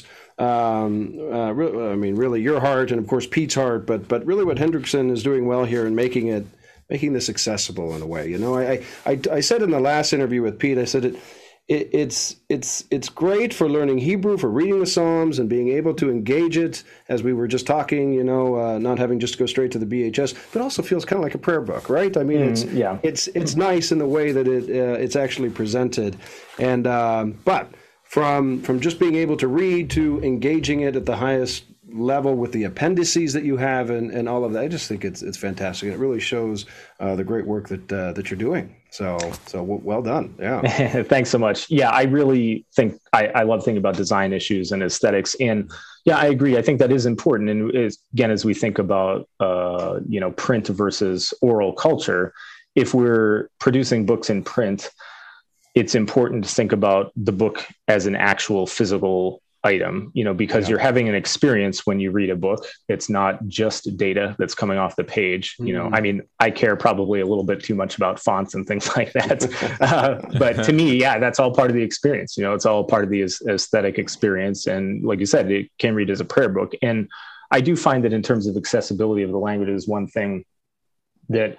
Um, uh, re- I mean, really, your heart, and of course Pete's heart, but but really, what Hendrickson is doing well here in making it making this accessible in a way. You know, I I I said in the last interview with Pete, I said it. It, it's it's it's great for learning Hebrew, for reading the Psalms and being able to engage it, as we were just talking, you know, uh, not having just to go straight to the B H S, but also feels kind of like a prayer book, right? I mean, mm, it's yeah. it's it's nice in the way that it uh, it's actually presented, and um, but from from just being able to read to engaging it at the highest level with the appendices that you have and, and all of that, I just think it's it's fantastic. It really shows uh, the great work that uh, that you're doing. So so w- well done. Yeah. Thanks so much. Yeah, I really think I, I love thinking about design issues and aesthetics. And yeah, I agree. I think that is important. And is, again, as we think about uh, you know, print versus oral culture, if we're producing books in print, it's important to think about the book as an actual physical item, you know, because yeah. you're having an experience when you read a book. It's not just data that's coming off the page. Mm. You know, I mean, I care probably a little bit too much about fonts and things like that. uh, but to me, yeah, that's all part of the experience. You know, it's all part of the aesthetic experience. And like you said, it can read as a prayer book. And I do find that in terms of accessibility of the language is one thing that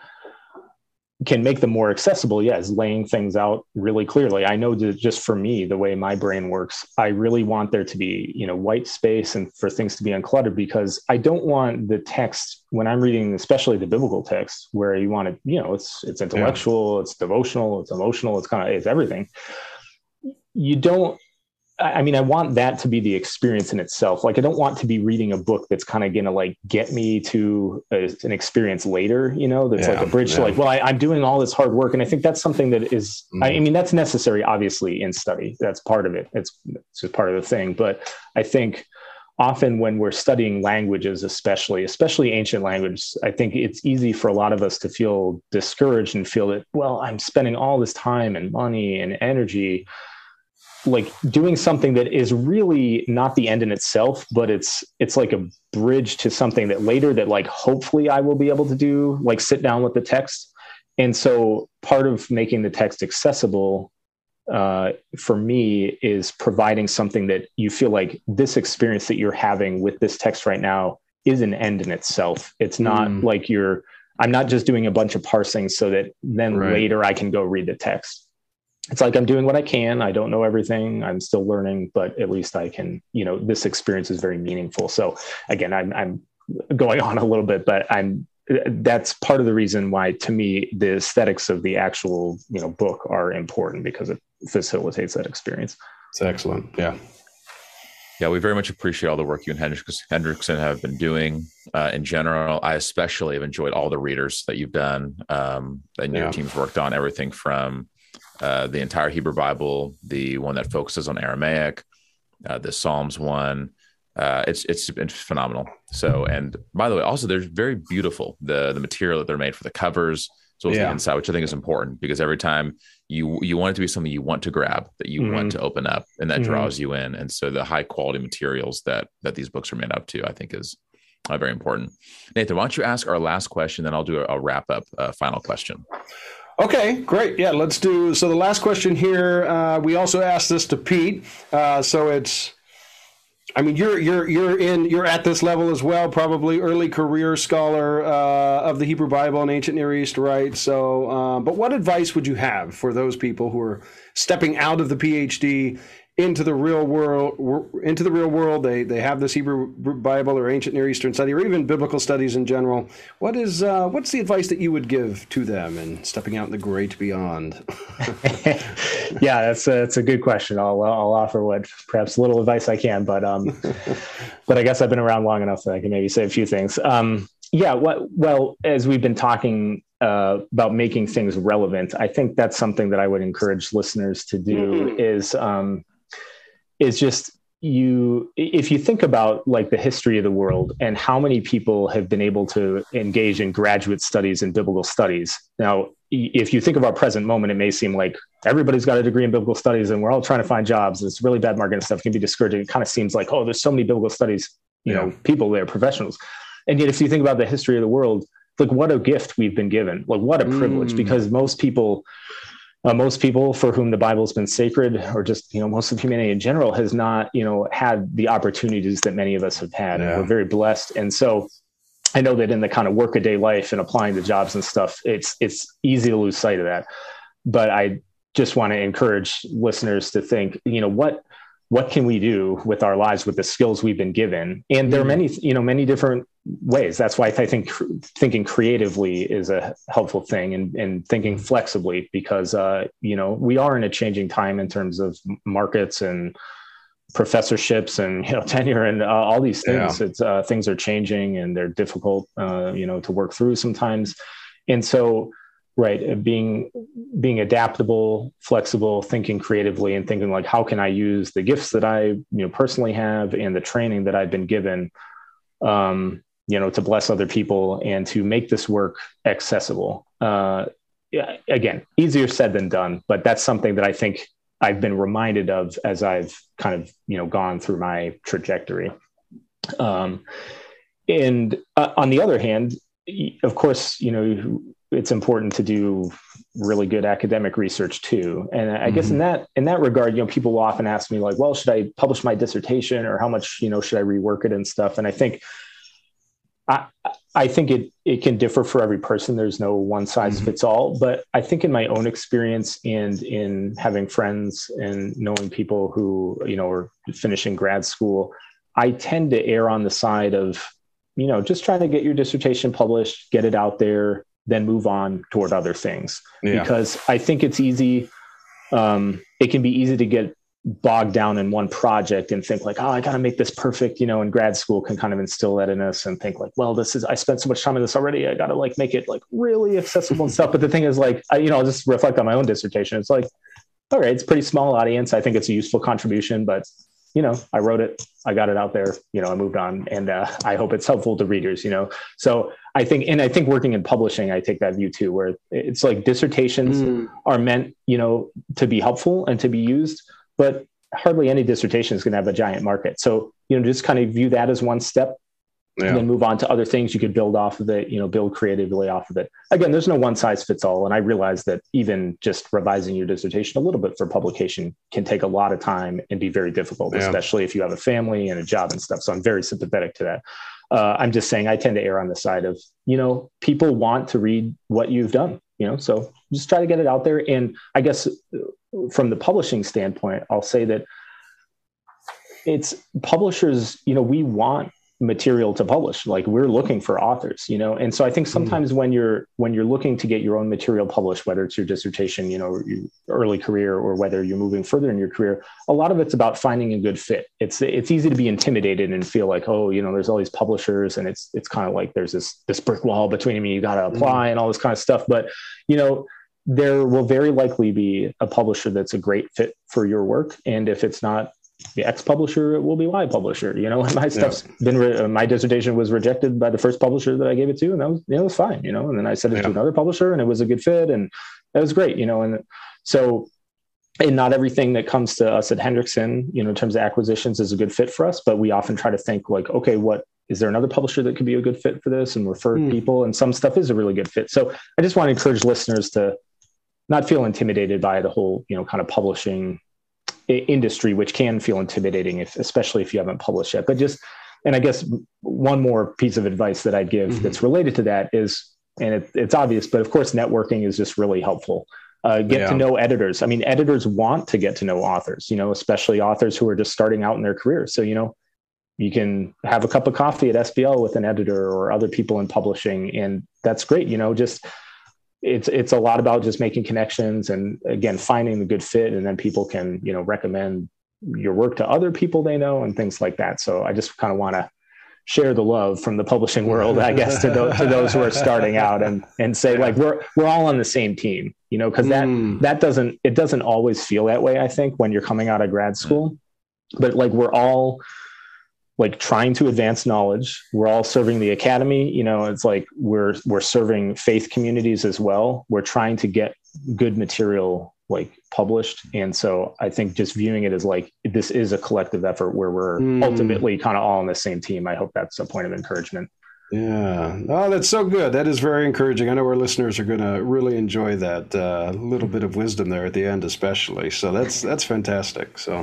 can make them more accessible. Yeah, is laying things out really clearly. I know that just for me, the way my brain works, I really want there to be, you know, white space and for things to be uncluttered, because I don't want the text when I'm reading, especially the biblical text, where you want to, you know, it's it's intellectual, yeah. it's devotional, it's emotional, it's kind of it's everything. You don't. I mean, I want that to be the experience in itself. Like, I don't want to be reading a book that's kind of going to like get me to a, an experience later, you know, that's yeah, like a bridge yeah. to like, well, I, I'm doing all this hard work. And I think that's something that is, mm. I, I mean, that's necessary, obviously, in study. That's part of it. It's, it's just part of the thing. But I think often when we're studying languages, especially, especially ancient languages, I think it's easy for a lot of us to feel discouraged and feel that, well, I'm spending all this time and money and energy like doing something that is really not the end in itself, but it's, it's like a bridge to something that later that like, hopefully I will be able to do, like sit down with the text. And so part of making the text accessible uh, for me is providing something that you feel like this experience that you're having with this text right now is an end in itself. It's not mm. like you're, I'm not just doing a bunch of parsing so that then right. later I can go read the text. It's like, I'm doing what I can. I don't know everything. I'm still learning, but at least I can, you know, this experience is very meaningful. So again, I'm, I'm going on a little bit, but I'm, that's part of the reason why, to me, the aesthetics of the actual, you know, book are important, because it facilitates that experience. It's excellent. Yeah. Yeah, we very much appreciate all the work you and Hendrickson have been doing. Uh, in general, I especially have enjoyed all the readers that you've done, um, and your yeah. team's worked on, everything from Uh, the entire Hebrew Bible, the one that focuses on Aramaic, uh, the Psalms one, Uh, it's it's been phenomenal. So, and by the way, also they're very beautiful. The the material that they're made for the covers, as well as Yeah. the inside, which I think is important because every time you you want it to be something you want to grab, that you Mhm. want to open up, and that Mhm. draws you in. And so the high quality materials that that these books are made up to, I think, is uh, very important. Nathan, why don't you ask our last question, then I'll do a, a wrap up uh, final question. Okay, great. Yeah, let's do. So the last question here, uh, we also asked this to Pete. Uh, so it's, I mean, you're you're you're in you're at this level as well, probably early career scholar uh, of the Hebrew Bible and ancient Near East, right? So, uh, but what advice would you have for those people who are stepping out of the PhD into the real world? Into the real world, they they have this Hebrew Bible or ancient Near Eastern study, or even biblical studies in general. What is uh, what's the advice that you would give to them in stepping out in the great beyond? Yeah, that's a, that's a good question. I'll I'll offer what perhaps little advice I can, but um, but I guess I've been around long enough that I can maybe say a few things. Um, yeah, what well as we've been talking uh, about making things relevant, I think that's something that I would encourage listeners to do. Mm-hmm. Is um, is just you if you think about like the history of the world and how many people have been able to engage in graduate studies in biblical studies. Now, if you think of our present moment, it may seem like everybody's got a degree in biblical studies and we're all trying to find jobs. It's really bad market and stuff. It can be discouraging. It kind of seems like, oh, there's so many biblical studies, you yeah. know, people there, professionals. And yet, if you think about the history of the world, like what a gift we've been given, like what a privilege, mm. because most people, uh, most people for whom the Bible has been sacred, or just, you know, most of humanity in general has not, you know, had the opportunities that many of us have had. Yeah. And we're very blessed. And so I know that in the kind of workaday life and applying to jobs and stuff, it's, it's easy to lose sight of that. But I just want to encourage listeners to think, you know, what, what can we do with our lives with the skills we've been given? And there are many, you know, many different ways. That's why I think thinking creatively is a helpful thing, and, and thinking flexibly, because, uh, you know, we are in a changing time in terms of markets and professorships and, you know, tenure and uh, all these things. Yeah. It's uh, things are changing and they're difficult, uh, you know, to work through sometimes. And so, right, being being adaptable, flexible, thinking creatively, and thinking like, how can I use the gifts that I, you know, personally have and the training that I've been given, um, you know, to bless other people and to make this work accessible. Uh, yeah, again, easier said than done, but that's something that I think I've been reminded of as I've kind of, you know, gone through my trajectory. Um, and uh, on the other hand, of course, you know, it's important to do really good academic research too. And I mm-hmm. guess in that, in that regard, you know, people will often ask me like, well, should I publish my dissertation, or how much, you know, should I rework it and stuff? And I think, I, I think it, it can differ for every person. There's no one size mm-hmm. fits all, but I think in my own experience and in having friends and knowing people who, you know, are finishing grad school, I tend to err on the side of, you know, just trying to get your dissertation published, get it out there, then move on toward other things. Yeah. Because I think it's easy. Um, it can be easy to get bogged down in one project and think like, oh, I got to make this perfect, you know, and grad school can kind of instill that in us and think like, well, this is, I spent so much time on this already. I got to like make it like really accessible and stuff. But the thing is like, I, you know, I'll just reflect on my own dissertation. It's like, all right, it's a pretty small audience. I think it's a useful contribution, but you know, I wrote it, I got it out there, you know, I moved on, and uh, I hope it's helpful to readers, you know? So I think, and I think working in publishing, I take that view too, where it's like dissertations mm. are meant, you know, to be helpful and to be used, but hardly any dissertation is going to have a giant market. So, you know, just kind of view that as one step. Yeah. And then move on to other things you could build off of it, you know, build creatively off of it. Again, there's no one size fits all. And I realize that even just revising your dissertation a little bit for publication can take a lot of time and be very difficult, yeah. especially if you have a family and a job and stuff. So I'm very sympathetic to that. Uh, I'm just saying I tend to err on the side of, you know, people want to read what you've done, you know, so just try to get it out there. And I guess from the publishing standpoint, I'll say that it's publishers, you know, we want material to publish. Like we're looking for authors, you know? And so I think sometimes mm. when you're, when you're looking to get your own material published, whether it's your dissertation, you know, your early career, or whether you're moving further in your career, a lot of it's about finding a good fit. It's, it's easy to be intimidated and feel like, oh, you know, there's all these publishers and it's, it's kind of like there's this, this brick wall between me, you got to apply mm. and all this kind of stuff. But, you know, there will very likely be a publisher that's a great fit for your work. And if it's not the X publisher, it will be Y publisher. You know, my stuff's yeah. been, re- uh, my dissertation was rejected by the first publisher that I gave it to, and that was, you know, it was fine, you know, and then I sent it yeah. to another publisher and it was a good fit and that was great, you know, and so, and not everything that comes to us at Hendrickson, you know, in terms of acquisitions is a good fit for us, but we often try to think like, okay, what, is there another publisher that could be a good fit for this, and refer mm. people? And some stuff is a really good fit. So I just want to encourage listeners to not feel intimidated by the whole, you know, kind of publishing industry, which can feel intimidating, if, especially if you haven't published yet. But just, and I guess one more piece of advice that I'd give mm-hmm. that's related to that is, and it, it's obvious, but of course, networking is just really helpful. Uh, get yeah. to know editors. I mean, editors want to get to know authors, you know, especially authors who are just starting out in their careers. So, you know, you can have a cup of coffee at S B L with an editor or other people in publishing, and that's great. You know, just it's it's a lot about just making connections and, again, finding the good fit, and then people can, you know, recommend your work to other people they know and things like that. So I just kind of want to share the love from the publishing world, I guess, to those, to those who are starting out, and and say yeah. like we're we're all on the same team, you know, because that mm. that doesn't it doesn't always feel that way, I think, when you're coming out of grad school, mm. but like we're all like trying to advance knowledge. We're all serving the academy. You know, it's like we're we're serving faith communities as well. We're trying to get good material like published. And so I think just viewing it as like, this is a collective effort where we're mm. ultimately kind of all on the same team. I hope that's a point of encouragement. Yeah. Oh, that's so good. That is very encouraging. I know our listeners are going to really enjoy that uh, little bit of wisdom there at the end, especially. So that's, that's fantastic. So.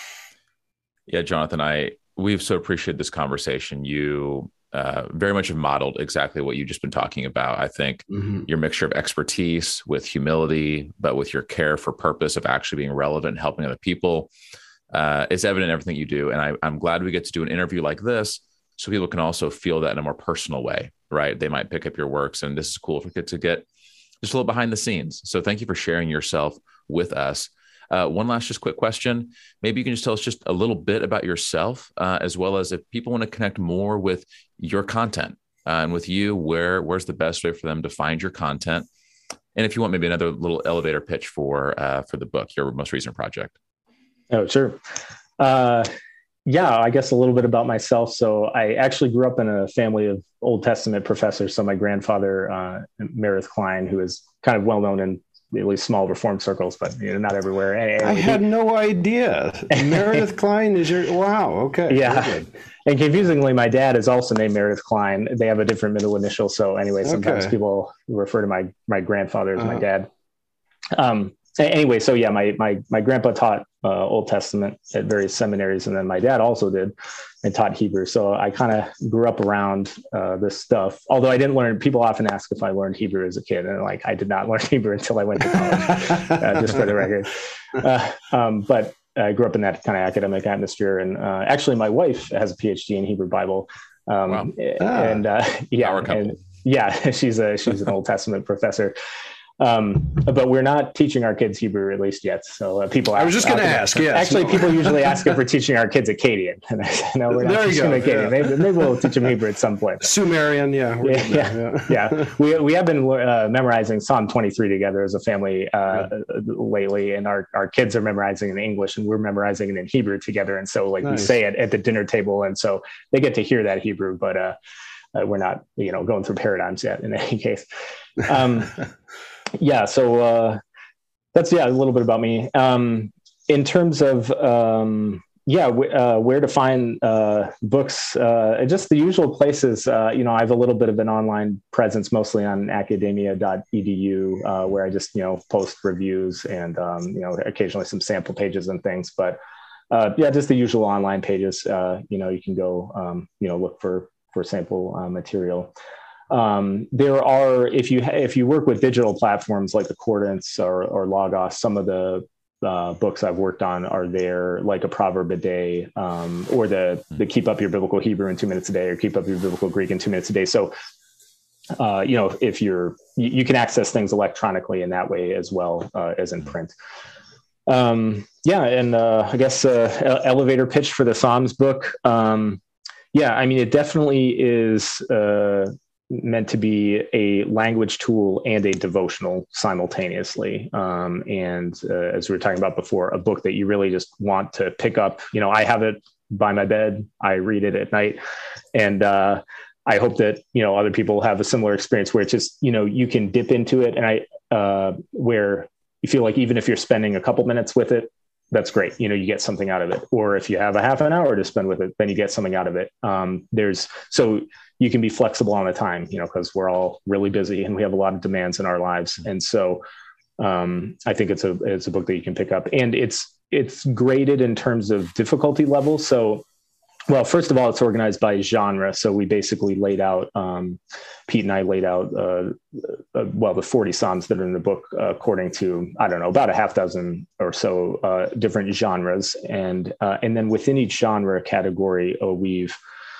Yeah, Jonathan, I, we've so appreciated this conversation. You uh, very much have modeled exactly what you've just been talking about. I think mm-hmm. your mixture of expertise with humility, but with your care for purpose of actually being relevant and helping other people uh, is evident in everything you do. And I, I'm glad we get to do an interview like this so people can also feel that in a more personal way, right? They might pick up your works, and this is cool if we get to get just a little behind the scenes. So thank you for sharing yourself with us. Uh, one last just quick question. Maybe you can just tell us just a little bit about yourself, uh, as well as if people want to connect more with your content uh, and with you, where where's the best way for them to find your content? And if you want maybe another little elevator pitch for uh, for the book, your most recent project. Oh, sure. Uh, yeah, I guess a little bit about myself. So I actually grew up in a family of Old Testament professors. So my grandfather, uh, Meredith Klein, who is kind of well known in at least small Reformed circles, but you know, not everywhere. Anyway, I had no idea. Meredith Klein is your, wow. Okay. Yeah. And confusingly, my dad is also named Meredith Klein. They have a different middle initial. So anyway, sometimes okay. people refer to my, my grandfather as uh-huh. my dad. Um, anyway, so yeah, my, my, my grandpa taught uh, Old Testament at various seminaries. And then my dad also did, and taught Hebrew. So I kind of grew up around uh, this stuff. Although I didn't learn, people often ask if I learned Hebrew as a kid. And like, I did not learn Hebrew until I went to college, uh, just for the record. Uh, um, but I grew up in that kind of academic atmosphere. And uh, actually my wife has a P H D in Hebrew Bible. Um, wow. ah, and uh, yeah, and, yeah, she's a, she's an Old Testament professor. Um, but we're not teaching our kids Hebrew, at least yet. So uh, people ask, I was just going to ask. Yes. Actually, people usually ask if we're teaching our kids Akkadian. And I said, no, we're not there teaching them Akkadian. Yeah. Maybe, maybe we'll teach them Hebrew at some point. Sumerian, yeah. Yeah, yeah, yeah. yeah. We, we have been uh, memorizing Psalm twenty-three together as a family uh, yeah. lately. And our, our kids are memorizing in English and we're memorizing it in Hebrew together. And so like nice. we say it at the dinner table. And so they get to hear that Hebrew, but uh, uh, we're not, you know, going through paradigms yet in any case. Um, Yeah. So uh, that's, yeah, a little bit about me. Um, in terms of, um, yeah, w- uh, where to find uh, books, uh, just the usual places. Uh, you know, I have a little bit of an online presence, mostly on academia dot e d u, uh, where I just, you know, post reviews and, um, you know, occasionally some sample pages and things. But uh, yeah, just the usual online pages. Uh, you know, you can go, um, you know, look for, for sample uh, material. Um, there are, if you if you work with digital platforms like Accordance or, or Logos, some of the uh, books I've worked on are there, like A Proverb a Day, um, or the the Keep Up Your Biblical Hebrew in Two Minutes a Day, or Keep Up Your Biblical Greek in Two Minutes a Day. So, uh, you know, if you're you, you can access things electronically in that way as well uh, as in print. Um, yeah, and uh, I guess uh, elevator pitch for the Psalms book. Um, yeah, I mean, it definitely is. Uh, meant to be a language tool and a devotional simultaneously. Um, and uh, as we were talking about before, a book that you really just want to pick up. You know, I have it by my bed. I read it at night. And uh, I hope that, you know, other people have a similar experience where it's just, you know, you can dip into it. And I, uh, where you feel like even if you're spending a couple minutes with it, that's great. You know, you get something out of it. Or if you have a half an hour to spend with it, then you get something out of it. Um, there's, so you can be flexible on the time, you know, because we're all really busy and we have a lot of demands in our lives. And so um, I think it's a, it's a book that you can pick up, and it's, it's graded in terms of difficulty level. So, well, first of all, it's organized by genre. So we basically laid out, um, Pete and I laid out, uh, uh, well, the forty Psalms that are in the book, uh, according to, I don't know, about a half dozen or so uh, different genres. And uh, and then within each genre category, uh, we've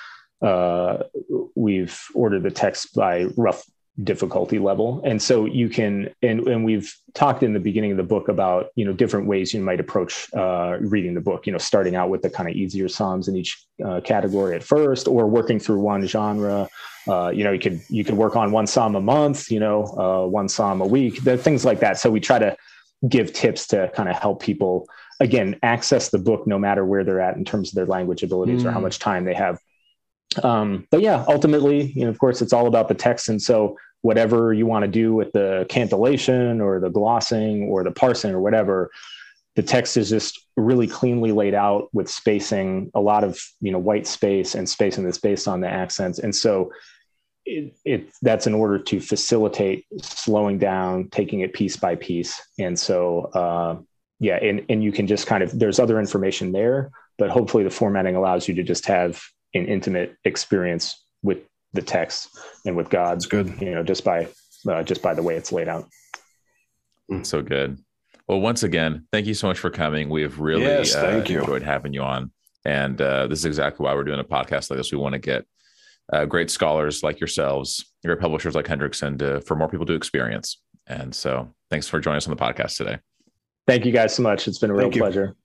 uh, we've ordered the text by rough difficulty level. And so you can, and, and we've talked in the beginning of the book about, you know, different ways you might approach uh, reading the book, you know, starting out with the kind of easier Psalms in each uh, category at first, or working through one genre. Uh, you know, you could, you could work on one Psalm a month, you know, uh, one Psalm a week, things like that. So we try to give tips to kind of help people, again, access the book no matter where they're at in terms of their language abilities mm. or how much time they have. Um, but yeah, ultimately, you know, of course, it's all about the text. And so whatever you want to do with the cantillation or the glossing or the parsing or whatever, the text is just really cleanly laid out with spacing, a lot of, you know, white space and spacing that's based on the accents. And so it, it that's in order to facilitate slowing down, taking it piece by piece. And so, uh, yeah, and, and you can just kind of, there's other information there, but hopefully the formatting allows you to just have an intimate experience with the text and with God. That's good. You know, just by, uh, just by the way it's laid out. So good. Well, once again, thank you so much for coming. We have really yes, thank uh, you. enjoyed having you on. And uh, this is exactly why we're doing a podcast like this. We want to get uh, great scholars like yourselves, great publishers like Hendrickson to, for more people to experience. And so thanks for joining us on the podcast today. Thank you guys so much. It's been a real Thank you. pleasure.